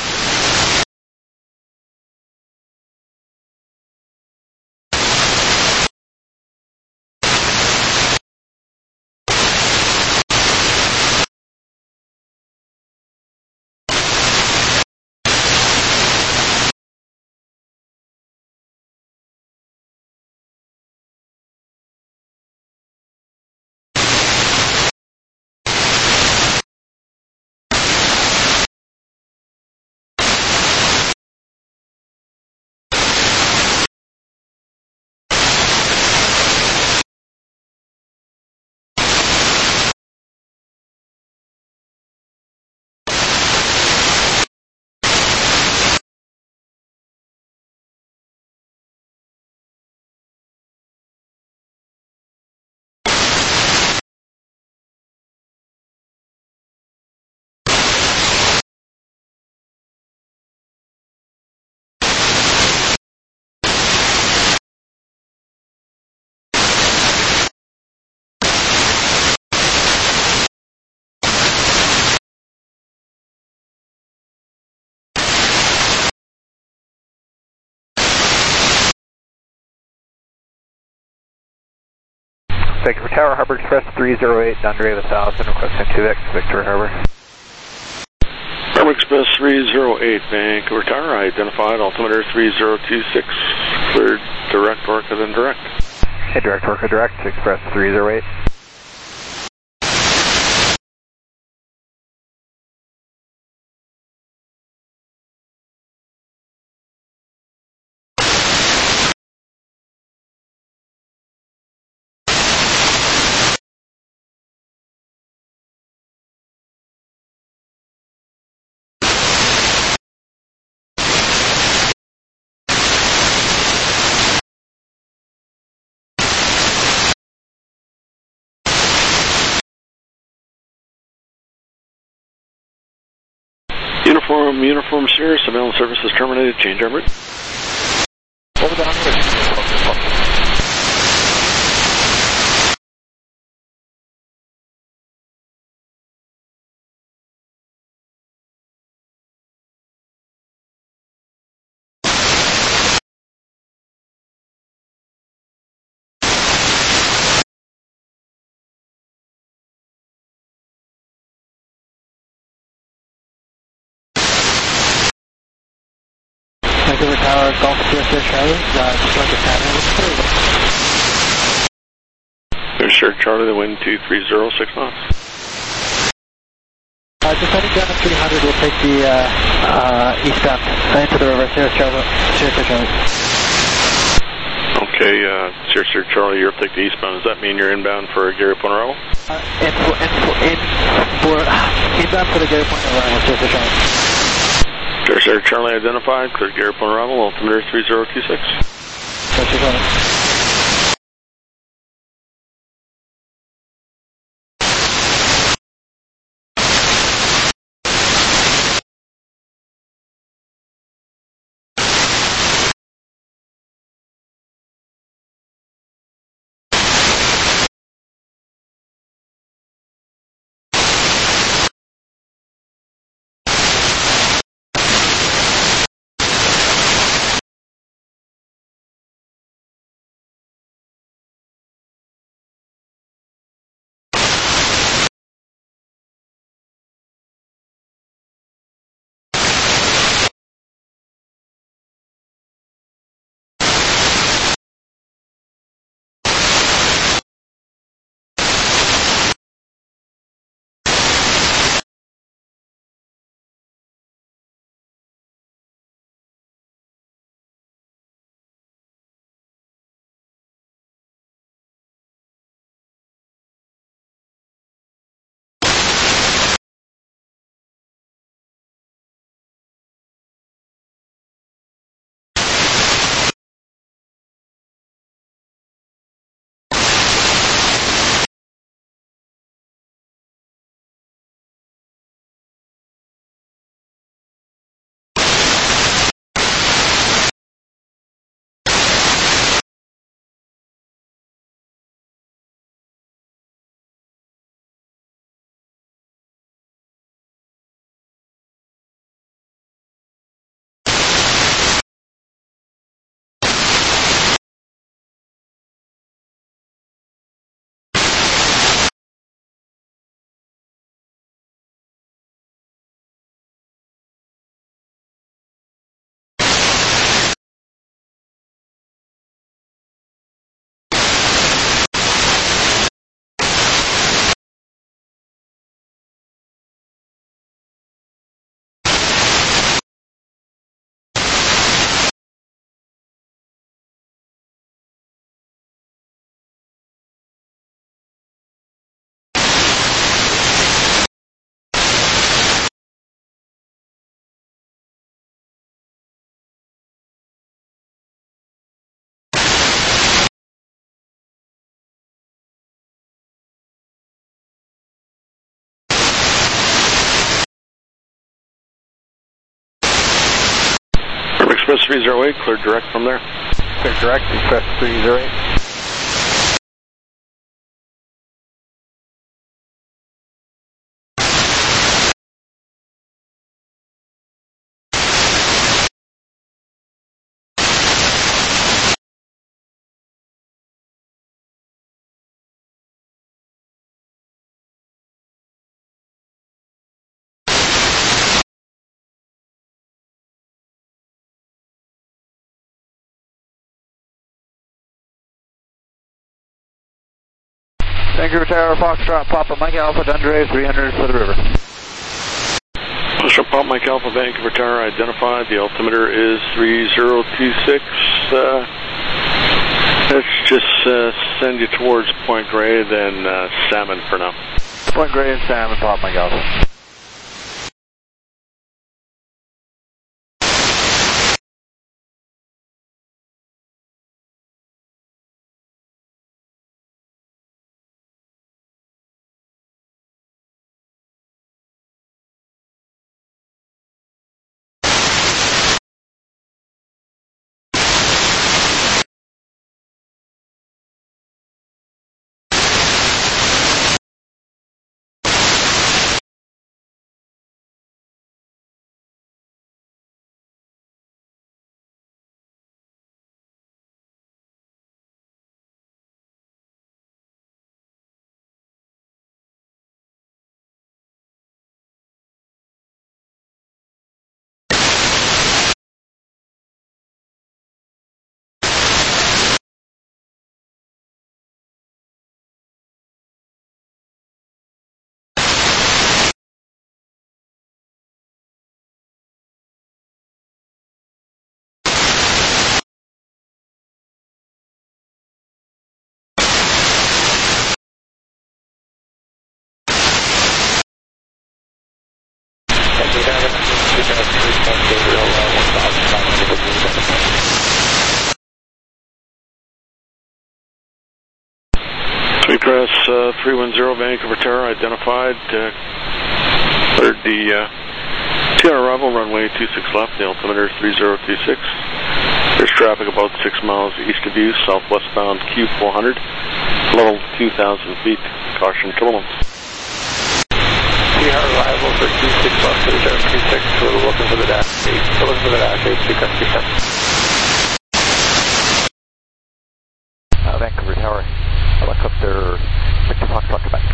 Vancouver Tower, Harbor Express three zero eight, Dundre one thousand, requesting two X, Victory Harbor. Harbor Express three zero eight, Vancouver Tower, identified altimeter three zero two six, cleared direct Orca then direct. Hey, direct Orca direct, Express three zero eight. Uniform, Uniform Sierra, surveillance services terminated, change en route. Over the hundred. Vancouver Tower, Golf Sierra Charlie, uh, just like a pattern with clear. There's Sierra Charlie, the wind two three zero, six knots. Uh, just heading down to three hundred, we'll take the uh, uh, eastbound into the river, Sierra Charlie. Sierra Charlie. Okay, uh, Sierra Sierra Charlie, you'll take the eastbound. Does that mean you're inbound for Gary Point arrival? Uh, in, in, in, for, inbound for the Gary Point arrival, Sierra Charlie. Sierra Sierra Charlie identified, cleared Gary Point arrival, altimeter three zero two six. Sierra Charlie. Express three zero eight, cleared direct from there. Cleared direct, Express three zero eight. Vancouver Tower, Foxtrot, Papa Mike Alpha, Dundre, three hundred for the river. Foxtrot, Papa Mike Alpha, Vancouver Tower identified. The altimeter is three zero two six. Uh, let's just uh, send you towards Point Grey, then uh, Salmon for now. Point Grey and Salmon, Papa Mike Alpha. Sweetgrass uh, three one zero, Vancouver Tower identified. Uh, cleared the uh, T R arrival, runway two six left, the altimeter three zero two six. There's traffic about six miles east of you, southwestbound Q four hundred, level two thousand feet, caution turbulence. T R arrival for two six left, to the Tower two six, we're looking for the dash eight, we're looking for the dash eight, two ten, two ten. Uh, Vancouver Tower, helicopter, Victor Foxtrot, Quebec.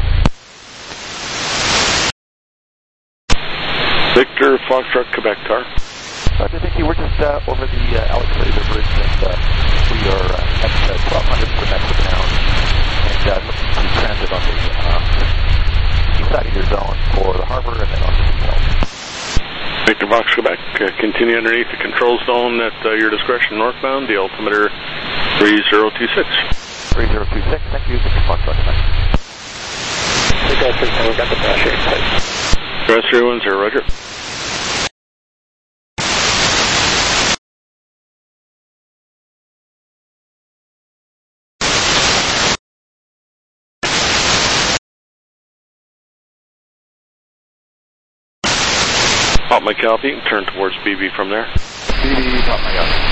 Victor Foxtrot, Quebec, Tower. Uh, I think you were just uh, over the uh, Alex River Bridge, and uh, we are uh, at uh, twelve hundred for Mexico Town, and uh, looking to transit on the uh, east side of your zone for the harbor and then on the zone. Victor Fox, Quebec, uh, continue underneath the control zone at uh, your discretion northbound, the altimeter three zero two six. three zero two six, thank you, Victor Foxtrot, Quebec. We got the, we got the dash eight, please. Press three one zero, roger. Pop my copy and turn towards B B from there. B B, pop my copy.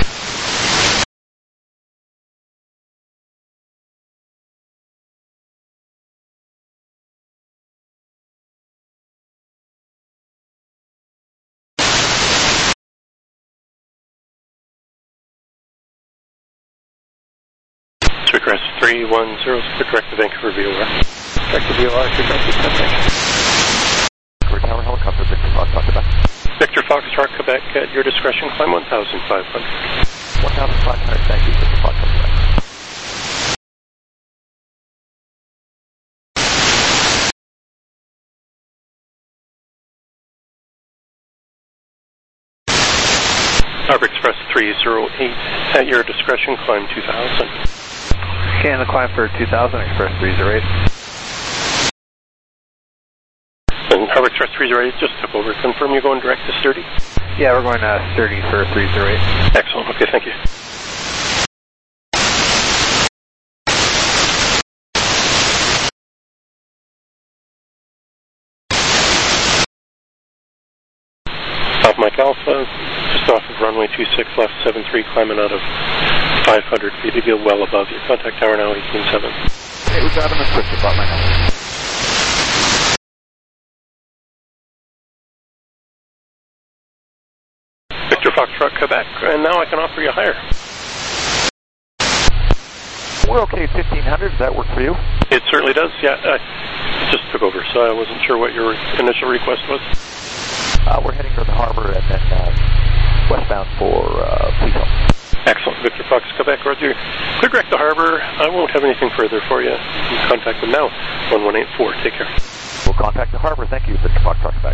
Sweetgrass three one zero, direct to Vancouver V O R. Direct to V O R, Sweetgrass two ten. Vancouver Tower, helicopter, Victor Foxtrot, Quebec. Victor Foxtrot, Quebec, at your discretion, climb one thousand five hundred. one thousand five hundred, thank you, Victor Foxtrot, Quebec. Harbor Express three zero eight, at your discretion, climb two thousand. Scan the climb for two thousand, Express three zero eight. And Harbor Express three zero eight just took over. Confirm you're going direct to Sturdy? Yeah, we're going uh, Sturdy for three zero eight. Excellent, okay, thank you. South Mike Alpha, just off of runway two six left, seven three, climbing out of five hundred feet. You feel well above your contact tower now, eighteen seven. Hey, we've got him in switch about my number. Victor Foxtrot, Quebec, and now I can offer you higher. We're okay, fifteen hundred, does that work for you? It certainly does, yeah. I just took over, so I wasn't sure what your initial request was. Uh, we're heading to the harbor and then uh, westbound for uh, Pleasant. Excellent. Victor Fox, Quebec, Roger. Clear direct to harbor. I won't have anything further for you. You can contact them now. one one eight four. Take care. We'll contact the harbor. Thank you, Victor Fox, Quebec.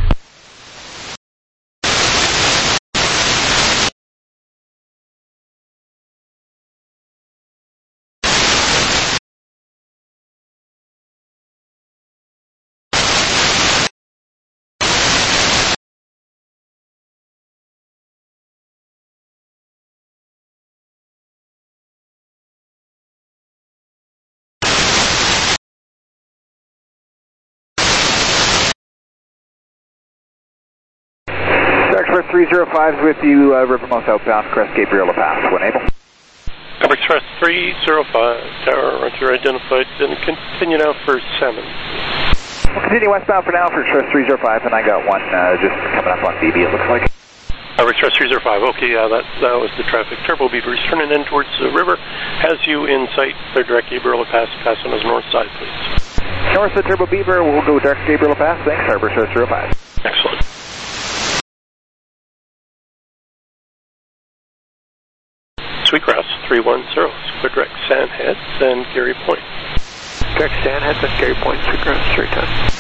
Express three zero five is with you, uh, Rivermouth outbound, Crest Gabriel La Paz, when able. Cover Express three zero five, tower, Roger, identified, and continue now for Salmon. We'll continue westbound for now for Express three zero five, and I got one uh, just coming up on B B, it looks like. Cover Express three zero five, okay, yeah, that, that was the traffic. Turbo Beaver is turning in towards the river, has you in sight, clear direct Gabriel La Paz, pass on his north side, please. North of Turbo Beaver, we'll go direct Gabriel La Paz, thanks, Harbor Express zero five. Excellent. Sweetgrass three one zero, clear direct Sandheads and Gary Point. Direct Sandheads and Gary Point, Sweetgrass three ten.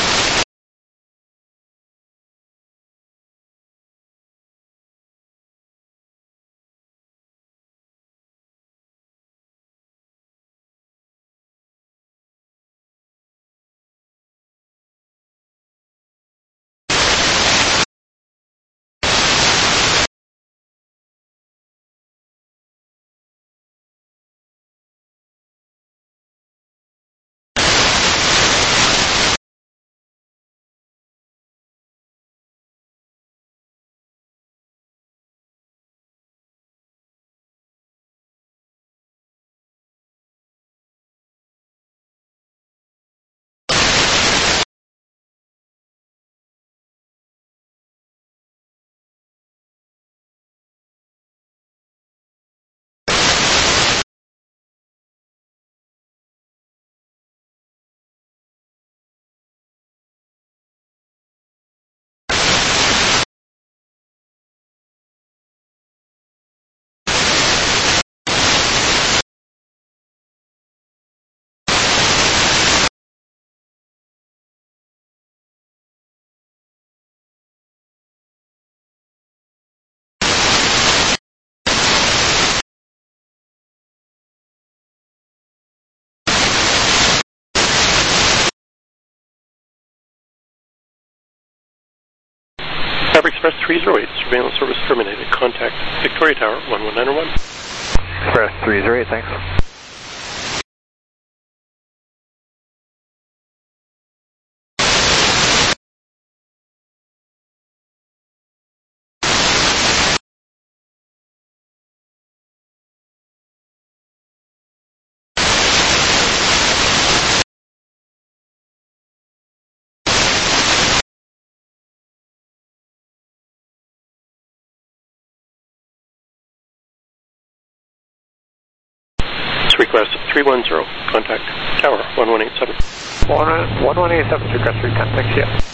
Cover Express three zero eight, surveillance service terminated. Contact Victoria Tower, one one nine one. Express three zero eight, thanks. Request three one zero, contact Tower one one eight seven. one one eight seven, Sweetgrass three ten, thanks, yeah.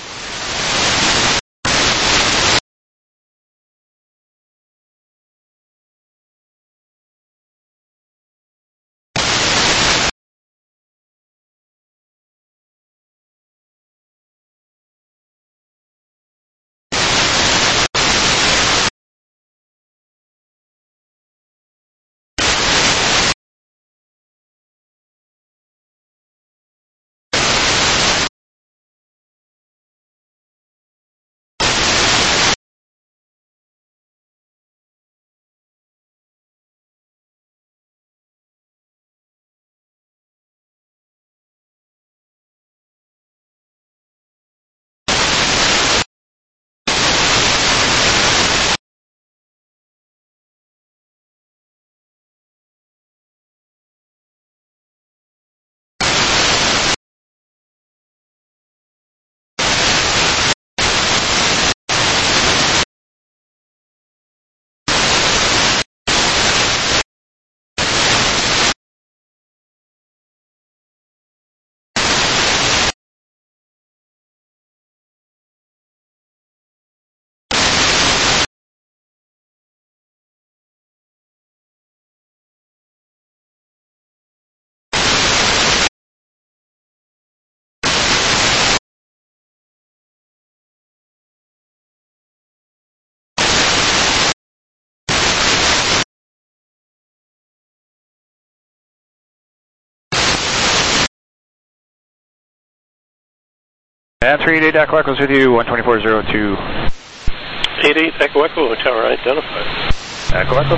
And three eighty-eight Echo Echo's with you, one twenty-four oh two. eighty-eight Echo Echo, tower identified. Echo Echo.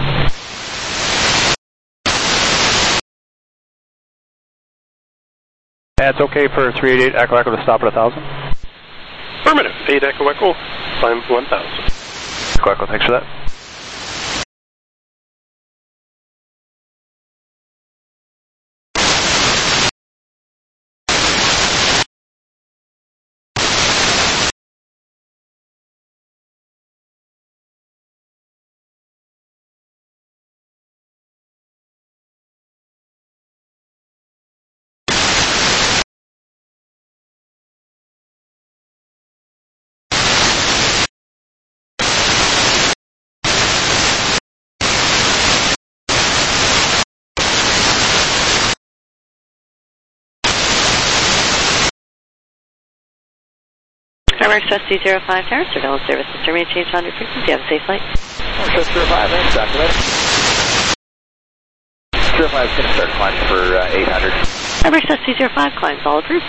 And it's okay for three eighty-eight Echo Echo to stop at one thousand? Affirmative. eight Echo Echo, climb one thousand. Echo Echo, thanks for that. Farmer Express two zero five Tower, surveillance service system may change on your frequency. Have a safe flight. Express zero five, thanks, activated. zero five is going to start climbing for uh, eight hundred. Farmer Express two zero five, climbs all approved.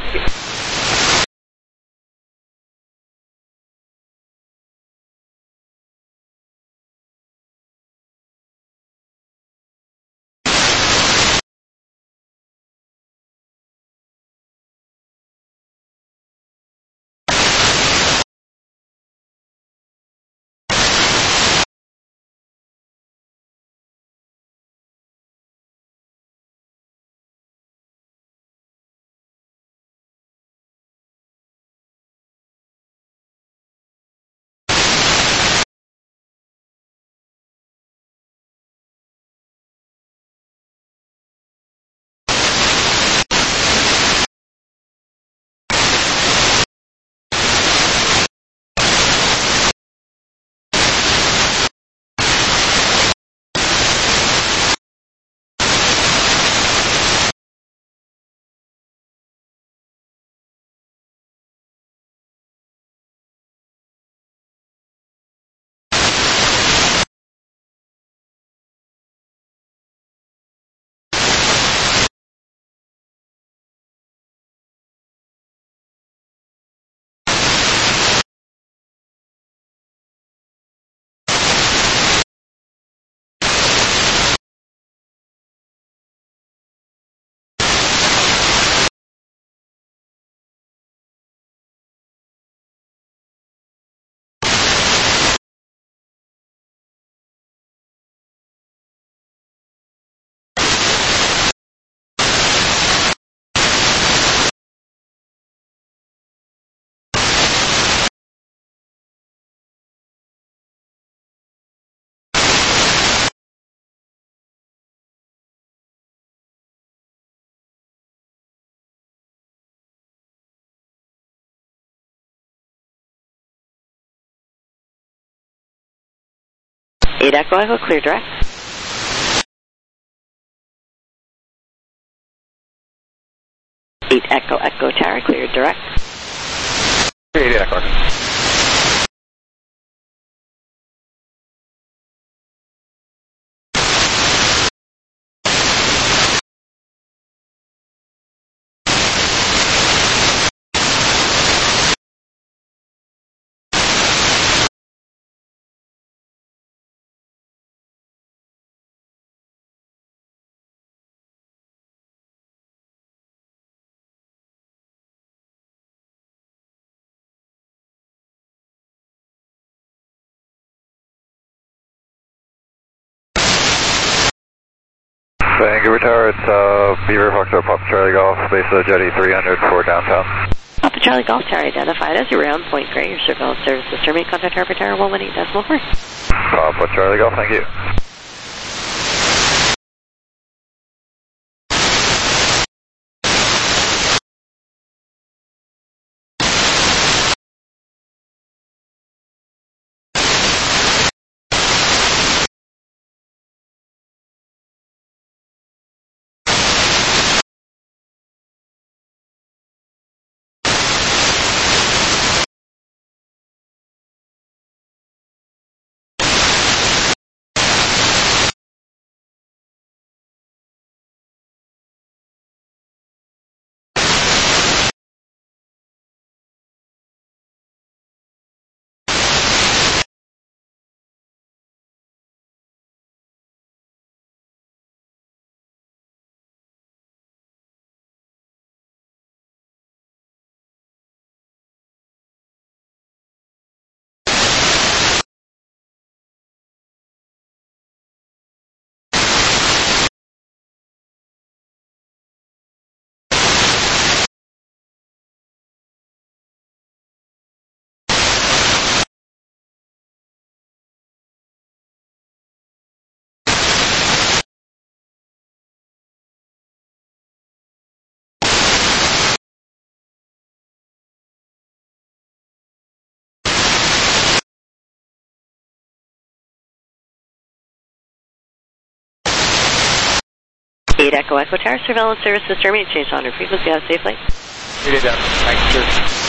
eight Echo Echo, clear direct. eight Echo Echo Tower, clear direct. eight Echo Echo. Vancouver Tower, it's uh, Beaver Foxtrot Papa Charlie Golf, base of the Jetty three hundred for downtown. Papa Charlie Golf Tower identified as your round Point Grey. Your surveillance service system may contact Harbor Tower one one eight decimal four. Papa Charlie Golf, thank you. eight Echo Echo Tower, surveillance services terminate, change on your frequency, have a safe flight. three eight eight down. Thanks, sir.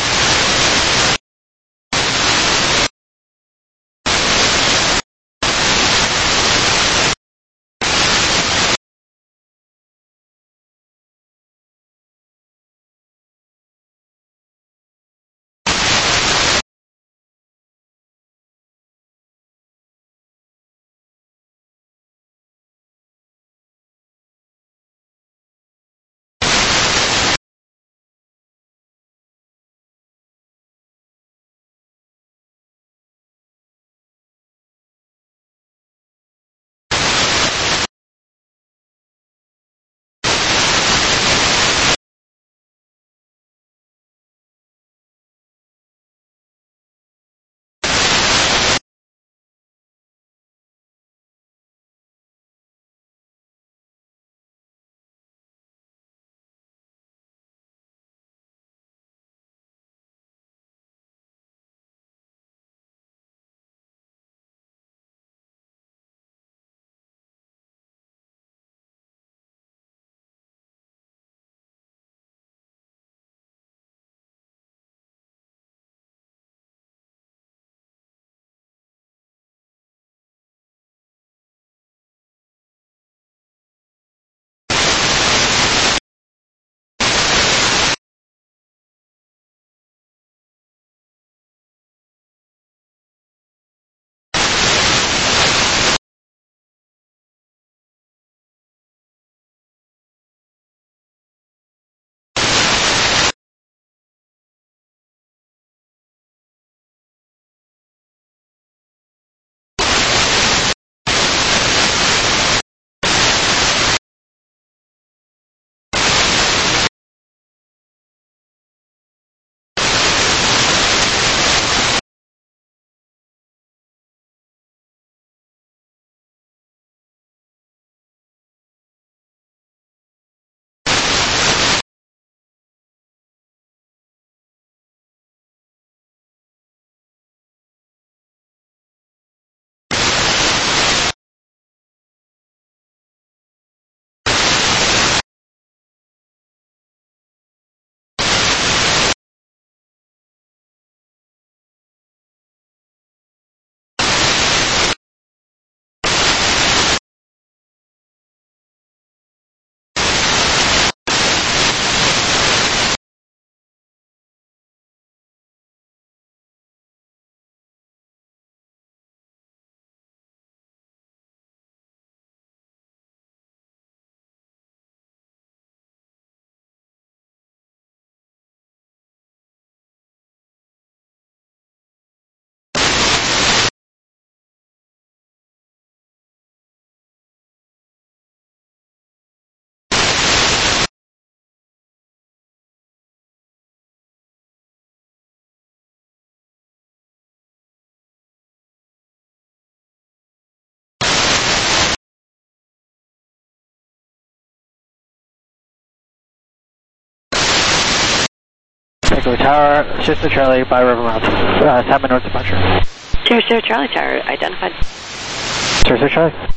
Echo Tower, Sister Charlie by River Mouth, uh, Salmon North departure. Sister Charlie Tower identified. Sister Charlie.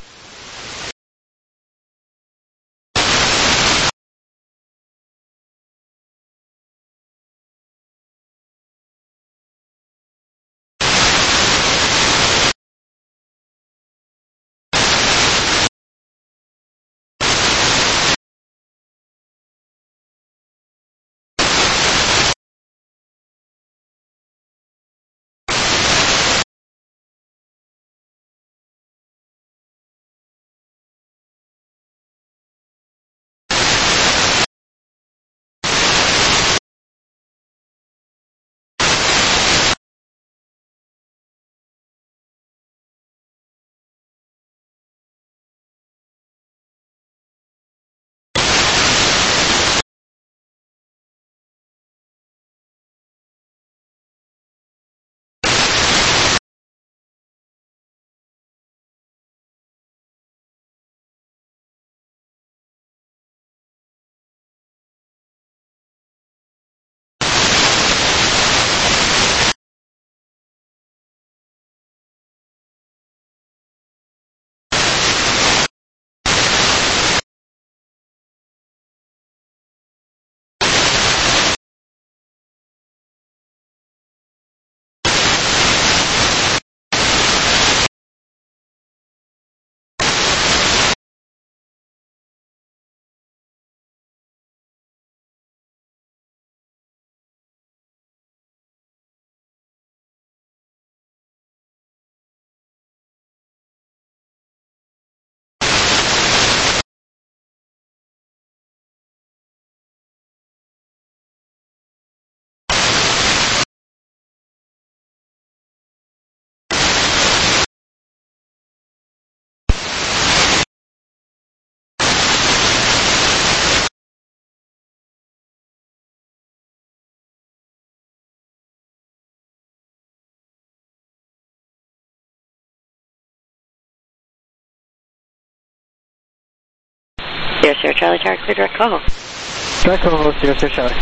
zero zero Charlie Tower, clear direct Coho. Direct Coho, zero zero Charlie.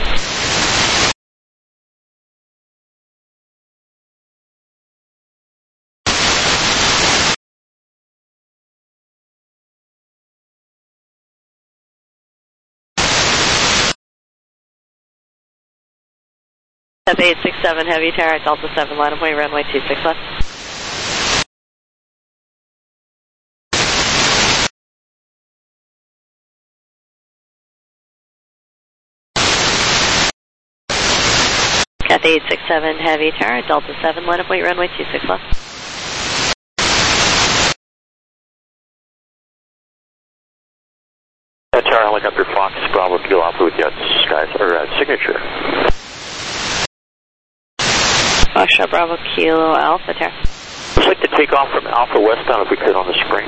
F eight six seven Heavy Tower at Delta seven, line of way, runway two six left. F eight six seven Heavy Tower at Delta seven, line of way, runway two six left. Tower Helicopter Fox Bravo Kilo Alpha with you at Sky, or uh, Signature. Foxtrot Bravo Kilo Alpha Tower. I'd like to take off from Alpha westbound if we could on the spring.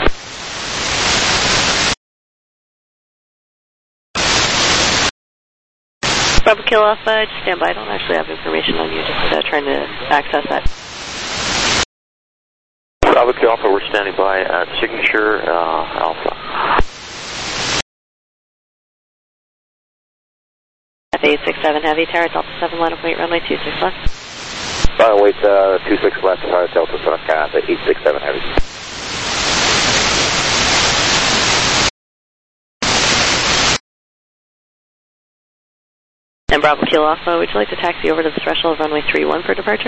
Bravo Kilo Alpha, just stand by. I don't actually have information on you, just uh, trying to access that. Bravo Kilo Alpha, we're standing by at Signature uh, Alpha. F eight six seven Heavy Tower, Delta seven, line of weight, runway two six left. Line of weight uh, two six left, Tower Delta seven, Cat eight six seven Heavy. And Bravo Kilo Alpha, would you like to taxi over to the threshold of runway three one for departure?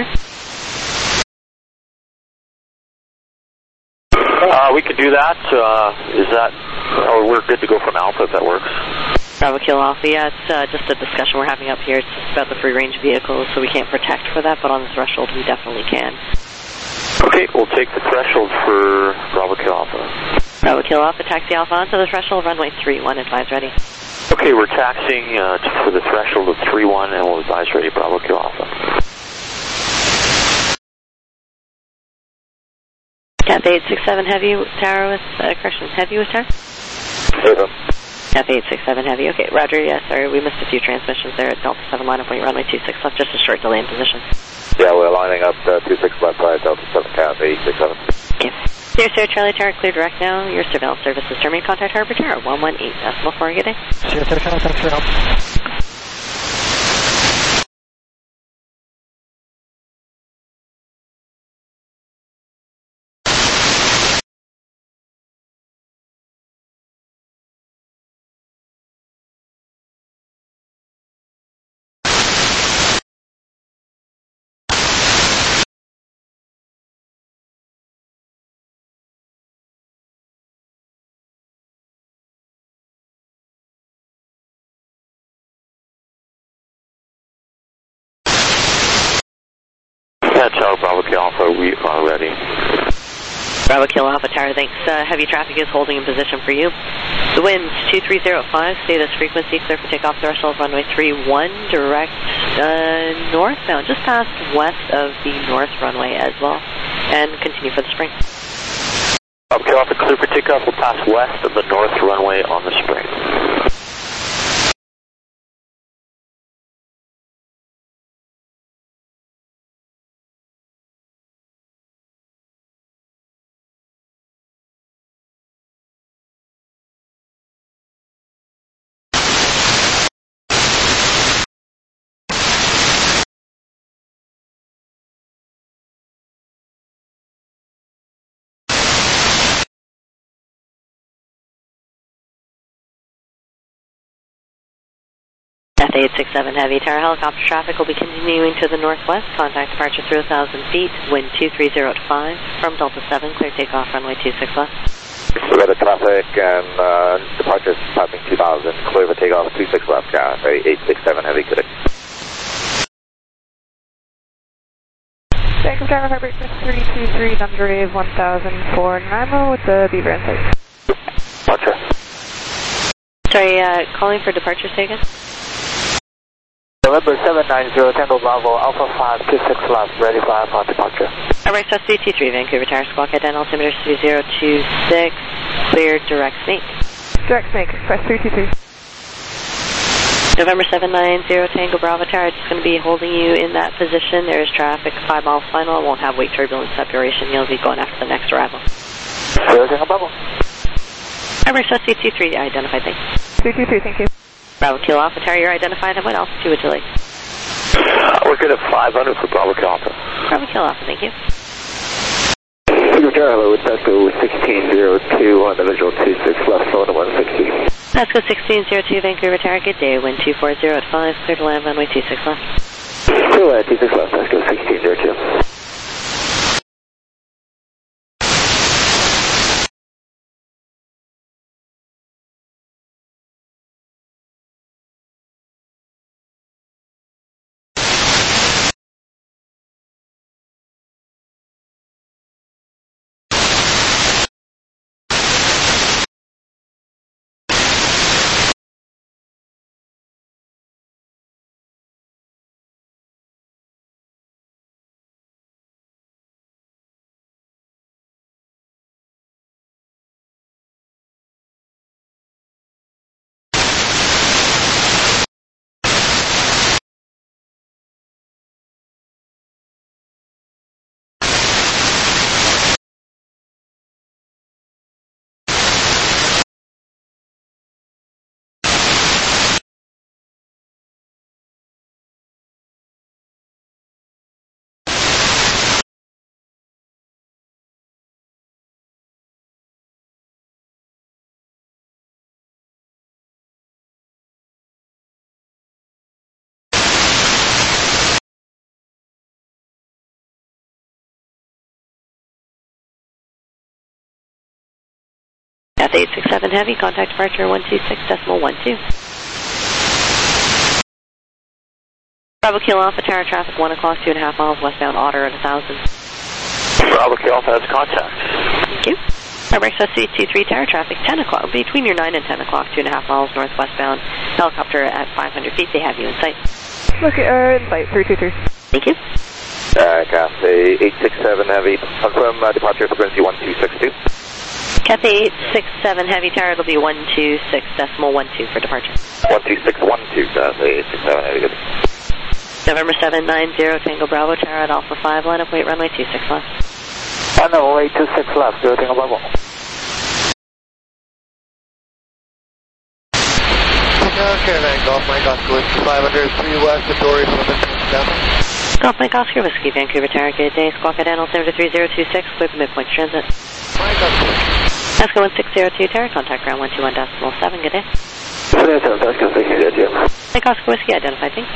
Uh, we could do that. Uh, is that, oh, we're good to go from Alpha if that works. Bravo Kilo Alpha, yeah, it's uh, just a discussion we're having up here. It's just about the free range vehicles, so we can't protect for that, but on the threshold we definitely can. Okay, we'll take the threshold for Bravo Kilo Alpha. Bravo Kilo Alpha, taxi Alpha onto the threshold, runway three one, advise ready. Okay, we're taxiing uh, for the threshold of three one and we'll advise ready, Bravo Kilo Alpha. F eight six seven Heavy Tower with, uh, correction, Heavy with Tower? Zero. F eight six seven Heavy, okay, roger, yes, sorry, we missed a few transmissions there at Delta seven, line of point, runway two six left, just a short delay in position. Yeah, we're lining up uh, two six left by Delta seven, Cat eight six seven. Okay. Zero zero Charlie Tower, clear direct now. Your surveillance service is terminated. Contact Harbor Tower one one eight decimal four. Good day. Zero zero Charlie, thanks for your help. Tower Bravo Kilo Alpha, we are ready. Bravo Kilo Alpha Tower, thanks. Uh, heavy traffic is holding in position for you. The wind's two three zero five, status frequency, clear for takeoff threshold, runway three one, direct uh, northbound, just past west of the north runway as well, and continue for the spring. Bravo Kilo Alpha, clear for takeoff, we'll pass west of the north runway on the spring. F eight six seven Heavy Tower, helicopter traffic will be continuing to the northwest. Contact departure through one thousand feet, wind two three zero five. From Delta seven, clear takeoff, runway two six left. We've got a traffic and uh, departure passing two thousand, clear for takeoff two six left, Cat eight six seven Heavy, good day. Vancouver Tower, Heartbeat three two three, number wave one thousand for Nanaimo with the Beaver Insight. Roger. Sorry, uh, calling for departure taken? November seven nine zero, Tango Bravo, Alpha five two six left, ready for Alpha departure. Alright, South three two three, Vancouver Tower, squawk head down, altimeter three zero two six, clear direct snake. Direct snake, express three two three. November seven nine zero, Tango Bravo Tower, it's going to be holding you in that position. There is traffic, five miles final, won't have weight turbulence separation, you'll be going after the next arrival. Zero Tango Bravo. Emirates S C two three identified, thanks. two two three, thank you. Bravo Kilo Alpha Tower, you're identified. At what altitude would you like? We're good at five hundred for Bravo Kilo Alpha. Bravo Kilo Alpha, thank you. Vancouver Tower, hello, it's Esco sixteen zero two on the visual two six left, slow to one sixty. Esco sixteen zero two, Vancouver Tower, good day, wind two four zero at five, clear to land, runway two six left. Clear land, two six left, Esco sixteen zero two. F eight six seven Heavy, contact departure one two six decimal one two. Bravo Kilo Alpha Tower traffic, one o'clock, two and a half miles westbound, Otter at one thousand. Bravo Kilo Alpha has contact. Thank you. Emirates S C two three Tower traffic, ten o'clock, between your nine and ten o'clock, two and a half miles northwestbound, helicopter at five hundred feet, they have you in sight. Look at, uh, in sight, three two three. Thank you. Uh, Cathay eight six seven Heavy, confirm uh, departure frequency one two six two. Cathay eight six seven Heavy Tower, it'll be one two six decimal one two for departure. one two six one two, Cathay eight six seven Heavy, good. November seven nine zero Tango Bravo Tower at Alpha five, line up, wait, runway two six left. I know, way two six left, zero Tango Bravo. Carolina, Golf Mike Oscar Whiskey five hundred, three west, Victoria, down. Golf Mike Oscar Whiskey, Vancouver Tower, good day, Squawk at altimeter three zero two six, clear the midpoint transit. Mike Oscar. Esco one six zero two Tower, contact ground one two one decimal seven, good day. Mike Oscar Whiskey, identified, thanks.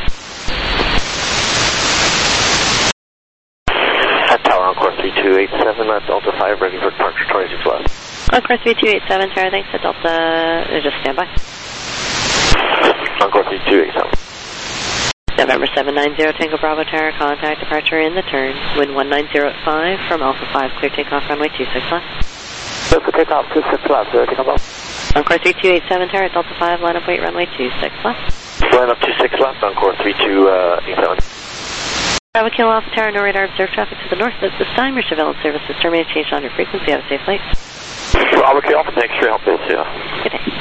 At Tower Encore three two eight seven, at Delta five, ready for departure twenty-six left. Encore three two eight seven, Tower, thanks, at Delta, uh, just stand by. Encore three two eight seven. November seven nine zero Tango Bravo Tower, contact departure in the turn, wind one nine zero at five, from Alpha five, clear takeoff, runway two six left. Clear for takeoff, two six left, zero Tango Bravo. Encore three two eight seven Tower, Delta five, line up, wait, runway two six left. Line up two six left, Encore three two eight seven. Bravo Kilo Alpha Tower, no radar observed traffic to the north. At this time, your surveillance service is terminated, changed on your frequency. Have a safe flight. Bravo Kilo Alpha, thanks for your help, yeah. Good day.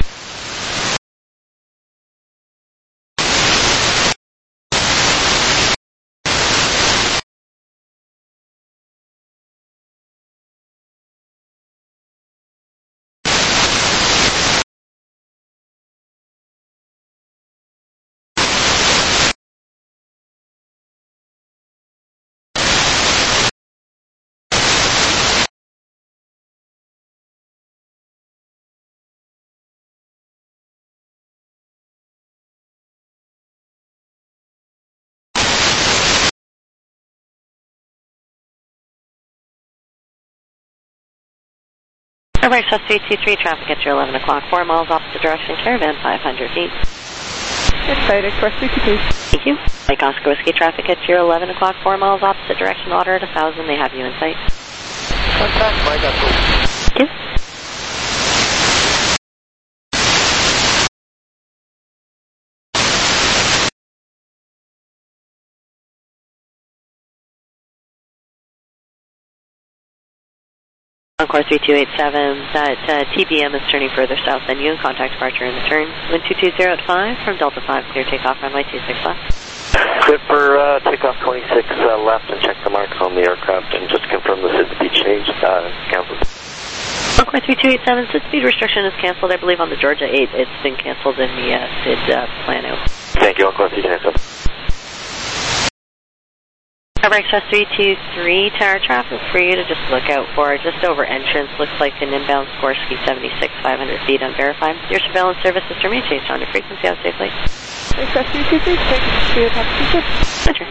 Emirates S C two three traffic at your eleven o'clock, four miles opposite direction, caravan five hundred feet. Inside Express three two two. Thank you. Mike Oscar Whiskey traffic at your eleven o'clock, four miles opposite direction, Otter at one thousand, they have you in sight. Contact Mike Oscar. Thank you. Encore three two eight seven, that uh, T B M is turning further south than you, contact departure in the turn. Wind two two zero at five, from Delta five, clear takeoff, runway two six left. Clear for uh, takeoff twenty-six uh, left and check the marks on the aircraft and just confirm the S I D speed change, uh, Kansas. Concord three two eight seven, S I D speed restriction is canceled, I believe, on the Georgia eight. It's been canceled in the uh, S I D uh, plan out. Thank you, Concord three two eight seven. Harbor Express three two three, tower traffic for you to just look out for. Just over entrance, looks like an inbound Skorsky seventy-six, five hundred feet unverified. Your surveillance service system may change on your frequency. Have a safe flight. Express three two three, take to taxi. Enter.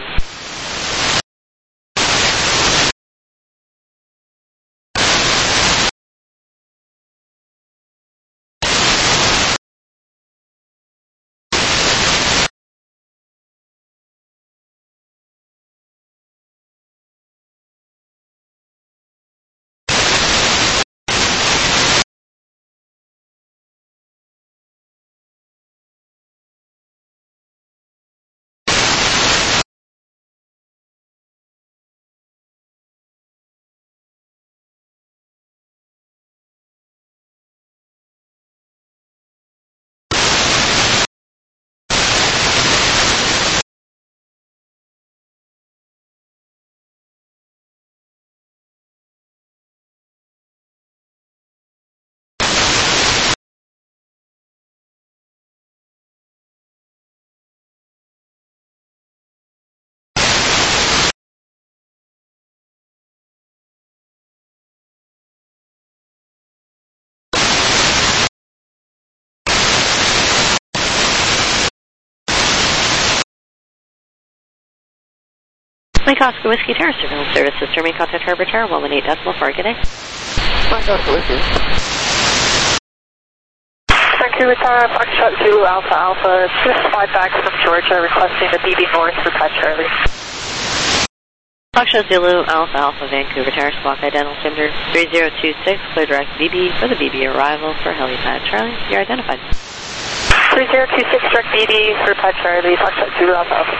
Mike Oscar Whiskey Tower surveillance service system may contact Harbor Tower one one eight decimal four. Good day. Mike Oscar Whiskey. Vancouver Tower, Foxtrot Zulu Alpha Alpha, just fly back from Georgia requesting the B B North for Pat Charlie. Foxtrot Zulu Alpha Alpha, Vancouver Tower, squawk identical altimeter three zero two six, clear direct B B for the B B arrival for helipad Charlie. You're identified. three zero two six direct B B for Pat Charlie, Foxtrot Zulu Alpha Alpha.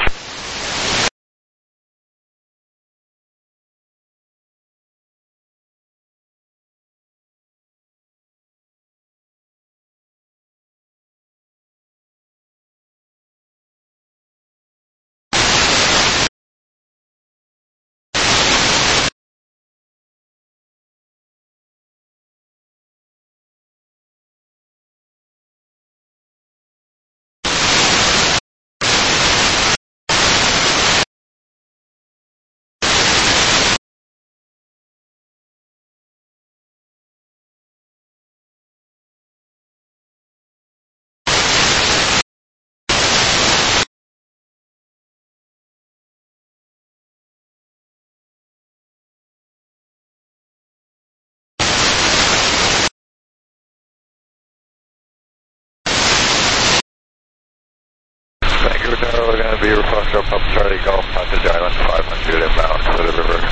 Vancouver Tower, we're going to be Foxtrot Papa Charlie Golf, Passage Island five hundred inbound to the river.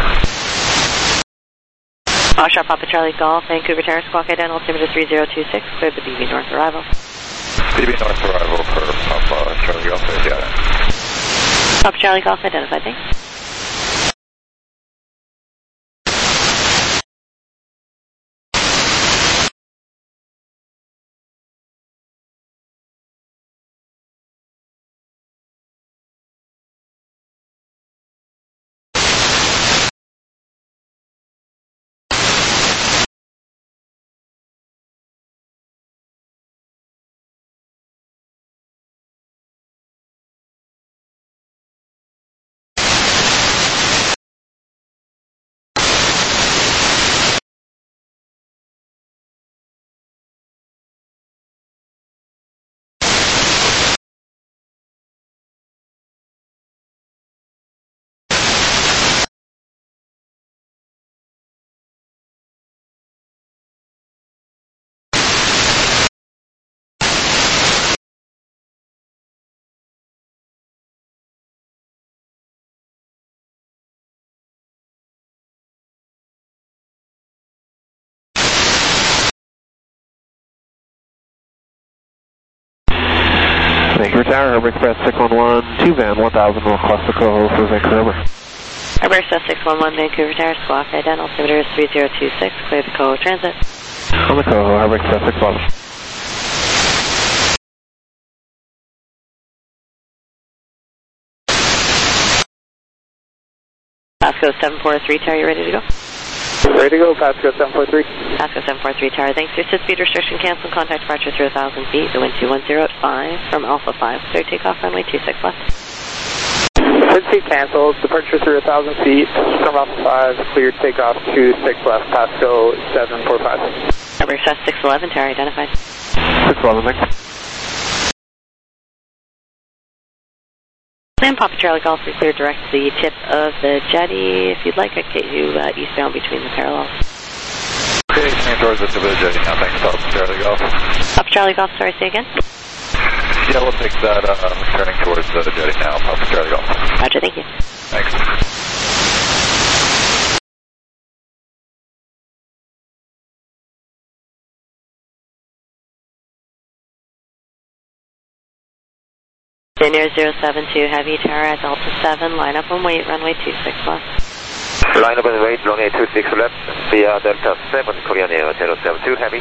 Foxtrot Papa Charlie Golf, Vancouver Tower, squawk identical altimeter three zero two six, clear the B B North arrival. B B North arrival for Papa Charlie Golf, yeah. Papa Charlie Golf identified, thanks. Vancouver Tower, Harbor Express six one one, two van one thousand will cross the Coho for Vancouver. Harbor Express six one one, Vancouver Tower, squawk identical altimeter three zero two six, clear the Coho transit. On the Coho, Harbor Express six one one. Pasco seven four three, Tower, you ready to go? Ready to go, Pasco seven four three. Pasco seven four three Tower, thanks. Your sit speed restriction cancel. Contact departure through one thousand feet. The wind two one zero at five from Alpha five. Clear takeoff runway two six left. Sit speed canceled. Departure through one thousand feet from Alpha five. Clear takeoff two six left. Pasco seven four five. Number express six eleven Tower identified. six eleven, thanks. Land Papa Charlie Golf, we clear direct to the tip of the jetty. If you'd like, I can get you uh, eastbound between the parallels. Okay, stand towards the tip of the jetty now. Thanks, Papa Charlie Golf. Papa Charlie Golf, sorry, say again? Yeah, we'll take that. Uh, I'm turning towards the jetty now. Papa Charlie Golf. Roger, thank you. Thanks. Linear zero seven two Heavy Tower at Delta seven, line up and wait, runway two six left. Line up and wait, runway two six left, via Delta seven, Korean Air zero seven two Heavy.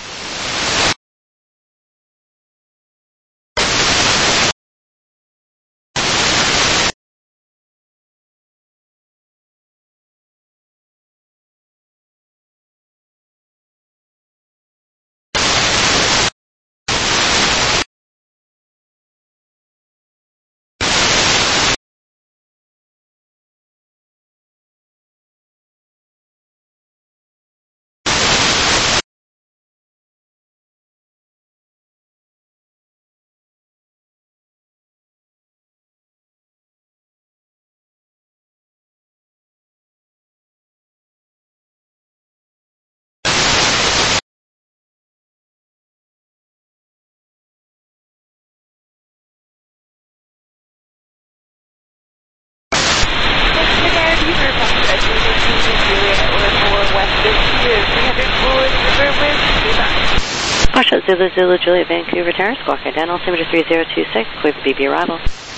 Foxtrot Zulu Zulu Juliet Vancouver Tower, squawk again, altimeter three zero two six, clear for B B arrival.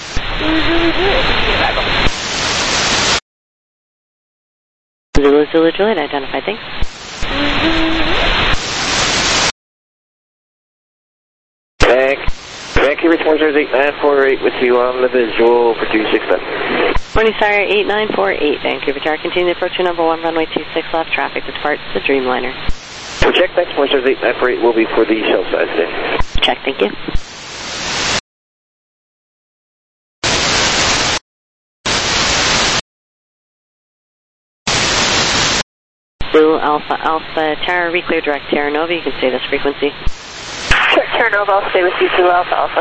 Zulu Zulu Juliet, identified, thanks. Thank Vancouver two zero eight nine four eight with you on the visual for two six left. Morning Sire eight nine four eight, Vancouver Tower, continue approach to number one, runway two six left, traffic departs the Dreamliner. So check, thanks, one zero eight nine four eight will be for the shell size today. Check, thank you. Blue Alpha Alpha Tower, reclear direct Terra Nova, you can say this frequency. Check Terra Nova, I'll stay with you, Blue Alpha Alpha.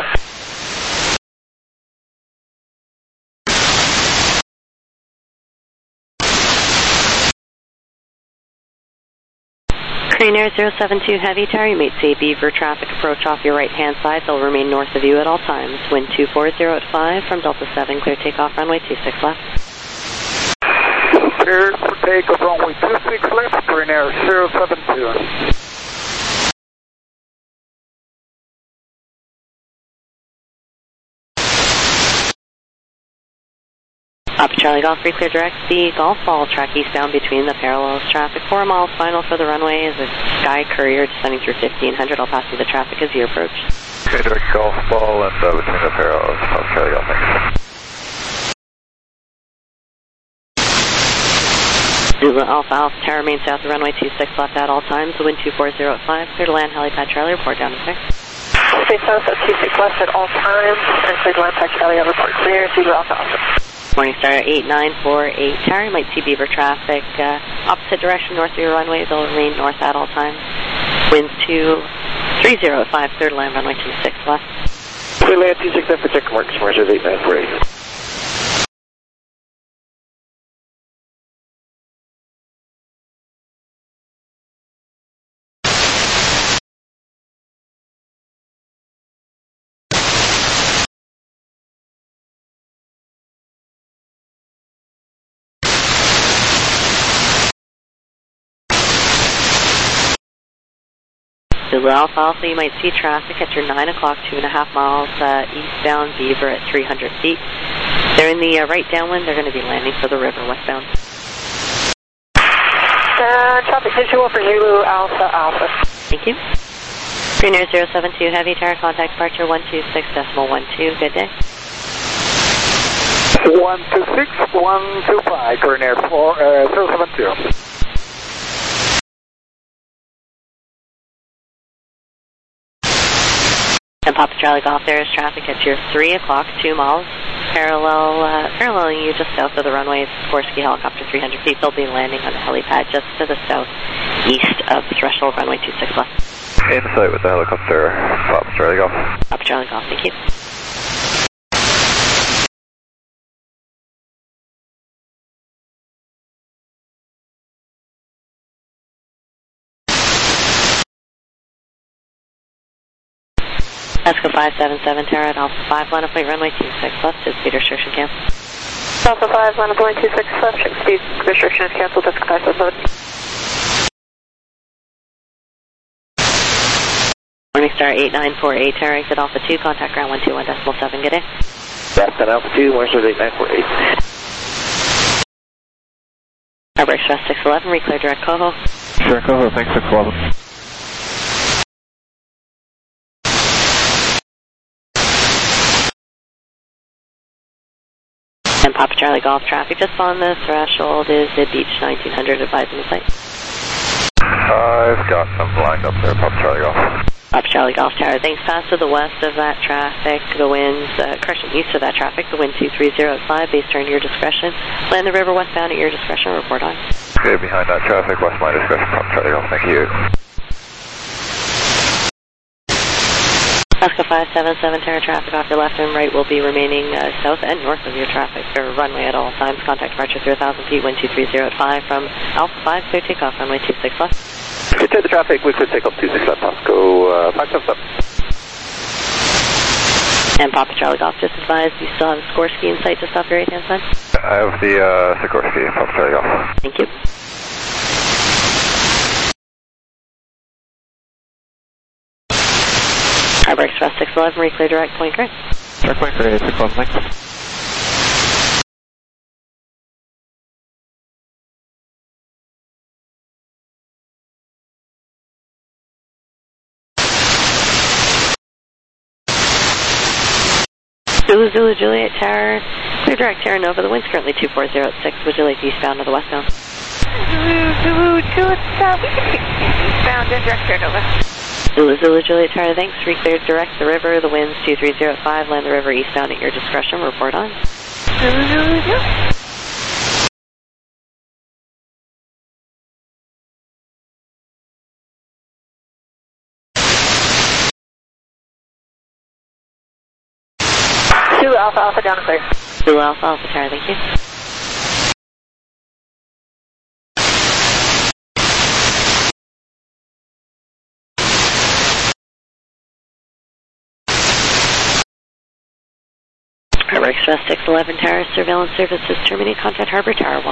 Crane Air zero seven two Heavy Tower, you may see Beaver traffic approach off your right-hand side. They'll remain north of you at all times. Wind two four zero at five from Delta seven, clear takeoff runway two six left. Clear for takeoff runway two six left, Crane Air zero seven two. Up Charlie Golf, clear direct the Golf Ball track eastbound between the parallels. Traffic four miles final for the runway is a Sky Courier descending through fifteen hundred. I'll pass you the traffic as you approach. Okay, direct Golf Ball and uh, between the parallels. Up Charlie Golf, thanks. Zulu Alpha Alpha Tower, remain south of runway two six left at all times. The wind two four zero at five, clear to land helipad Charlie, report down to six. Stay south at two six left at all times, and clear to land helipad Charlie, report clear, Zulu Alpha Alpha. Morningstar eight nine four eight Tower, you might see Beaver traffic uh, opposite direction north of your runway. They'll remain north at all times. Winds two three zero at five, clear to land runway two six left. Clear land two six left for check marks, Marshall eight nine four eight. Zulu Alpha Alpha, you might see traffic at your nine o'clock, two and a half miles uh, eastbound Beaver at three hundred feet. They're in the uh, right downwind. They're going to be landing for the river westbound. Uh, traffic visual for Zulu Alpha Alpha. Thank you. Green Air zero seven two Heavy Tower, contact departure one two six decimal one two. Good day. one two six, one two five, Green Air four, uh, zero seven two. And Papa Charlie Golf, there is traffic at your three o'clock, two miles, parallel, uh, paralleling you just south of the runway. Sikorsky helicopter, three hundred feet. They'll be landing on the helipad just to the southeast of threshold runway two six left. Insight with the helicopter, Papa Charlie Golf. Papa Charlie Golf, thank you. Esco five seven seven, Terra at Alpha five, line of flight runway two six left, is speed restriction cancel. Alpha five, line of flight two six left, check speed restriction is canceled, Esco five seven seven. Morningstar eight nine four eight, Terra exit Alpha two, contact ground one two one decimal seven, good day. That's at Alpha two, Morningstar eight nine four eight. Harbor Express six eleven, reclear direct Coho. Sure, Coho, thanks six eleven. And Papa Charlie Golf traffic just on the threshold is the Beach nineteen hundred advising the site. I've got some lined up there, Papa Charlie Golf. Papa Charlie Golf Tower, thanks. Pass to the west of that traffic, the winds, uh, correction, east of that traffic, the wind two three zero five, base turn your discretion. Land the river westbound at your discretion, report on. Okay, behind that traffic, west my discretion, Papa Charlie Golf, thank you. Oscar five seven seven, Terra traffic off your left and right will be remaining uh, south and north of your traffic, or runway at all times. Contact departure through one thousand feet, wind two three zero five from Alpha five, clear takeoff, runway two six left. Clear the traffic, we could take off two six left, Osco uh, five seven seven. And Papa Charlie Golf, just advised you still have Sikorsky in sight just off your right hand side? I have the uh, Sikorsky, Papa Charlie Golf. Thank you. Harbor Express six eleven, reclear direct point grid. Direct point grid, six eleven, thanks. Zulu Zulu Juliet Tower, clear direct Terra Nova, the wind's currently two four zero six, would you like eastbound or the westbound? Zulu Zulu Juliet Tower, we can take eastbound and direct Terra Nova. Zulu Zulu Juliet Tower, thanks. Reclear direct the river, the winds two three zero five, land the river eastbound at your discretion, report on. Zulu Zulu Juliet. Zulu Alpha Alpha down and clear. Zulu Alpha Alpha Tower, thank you. Harbor Express six eleven Tower, surveillance services terminate, contact Harbor Tower one.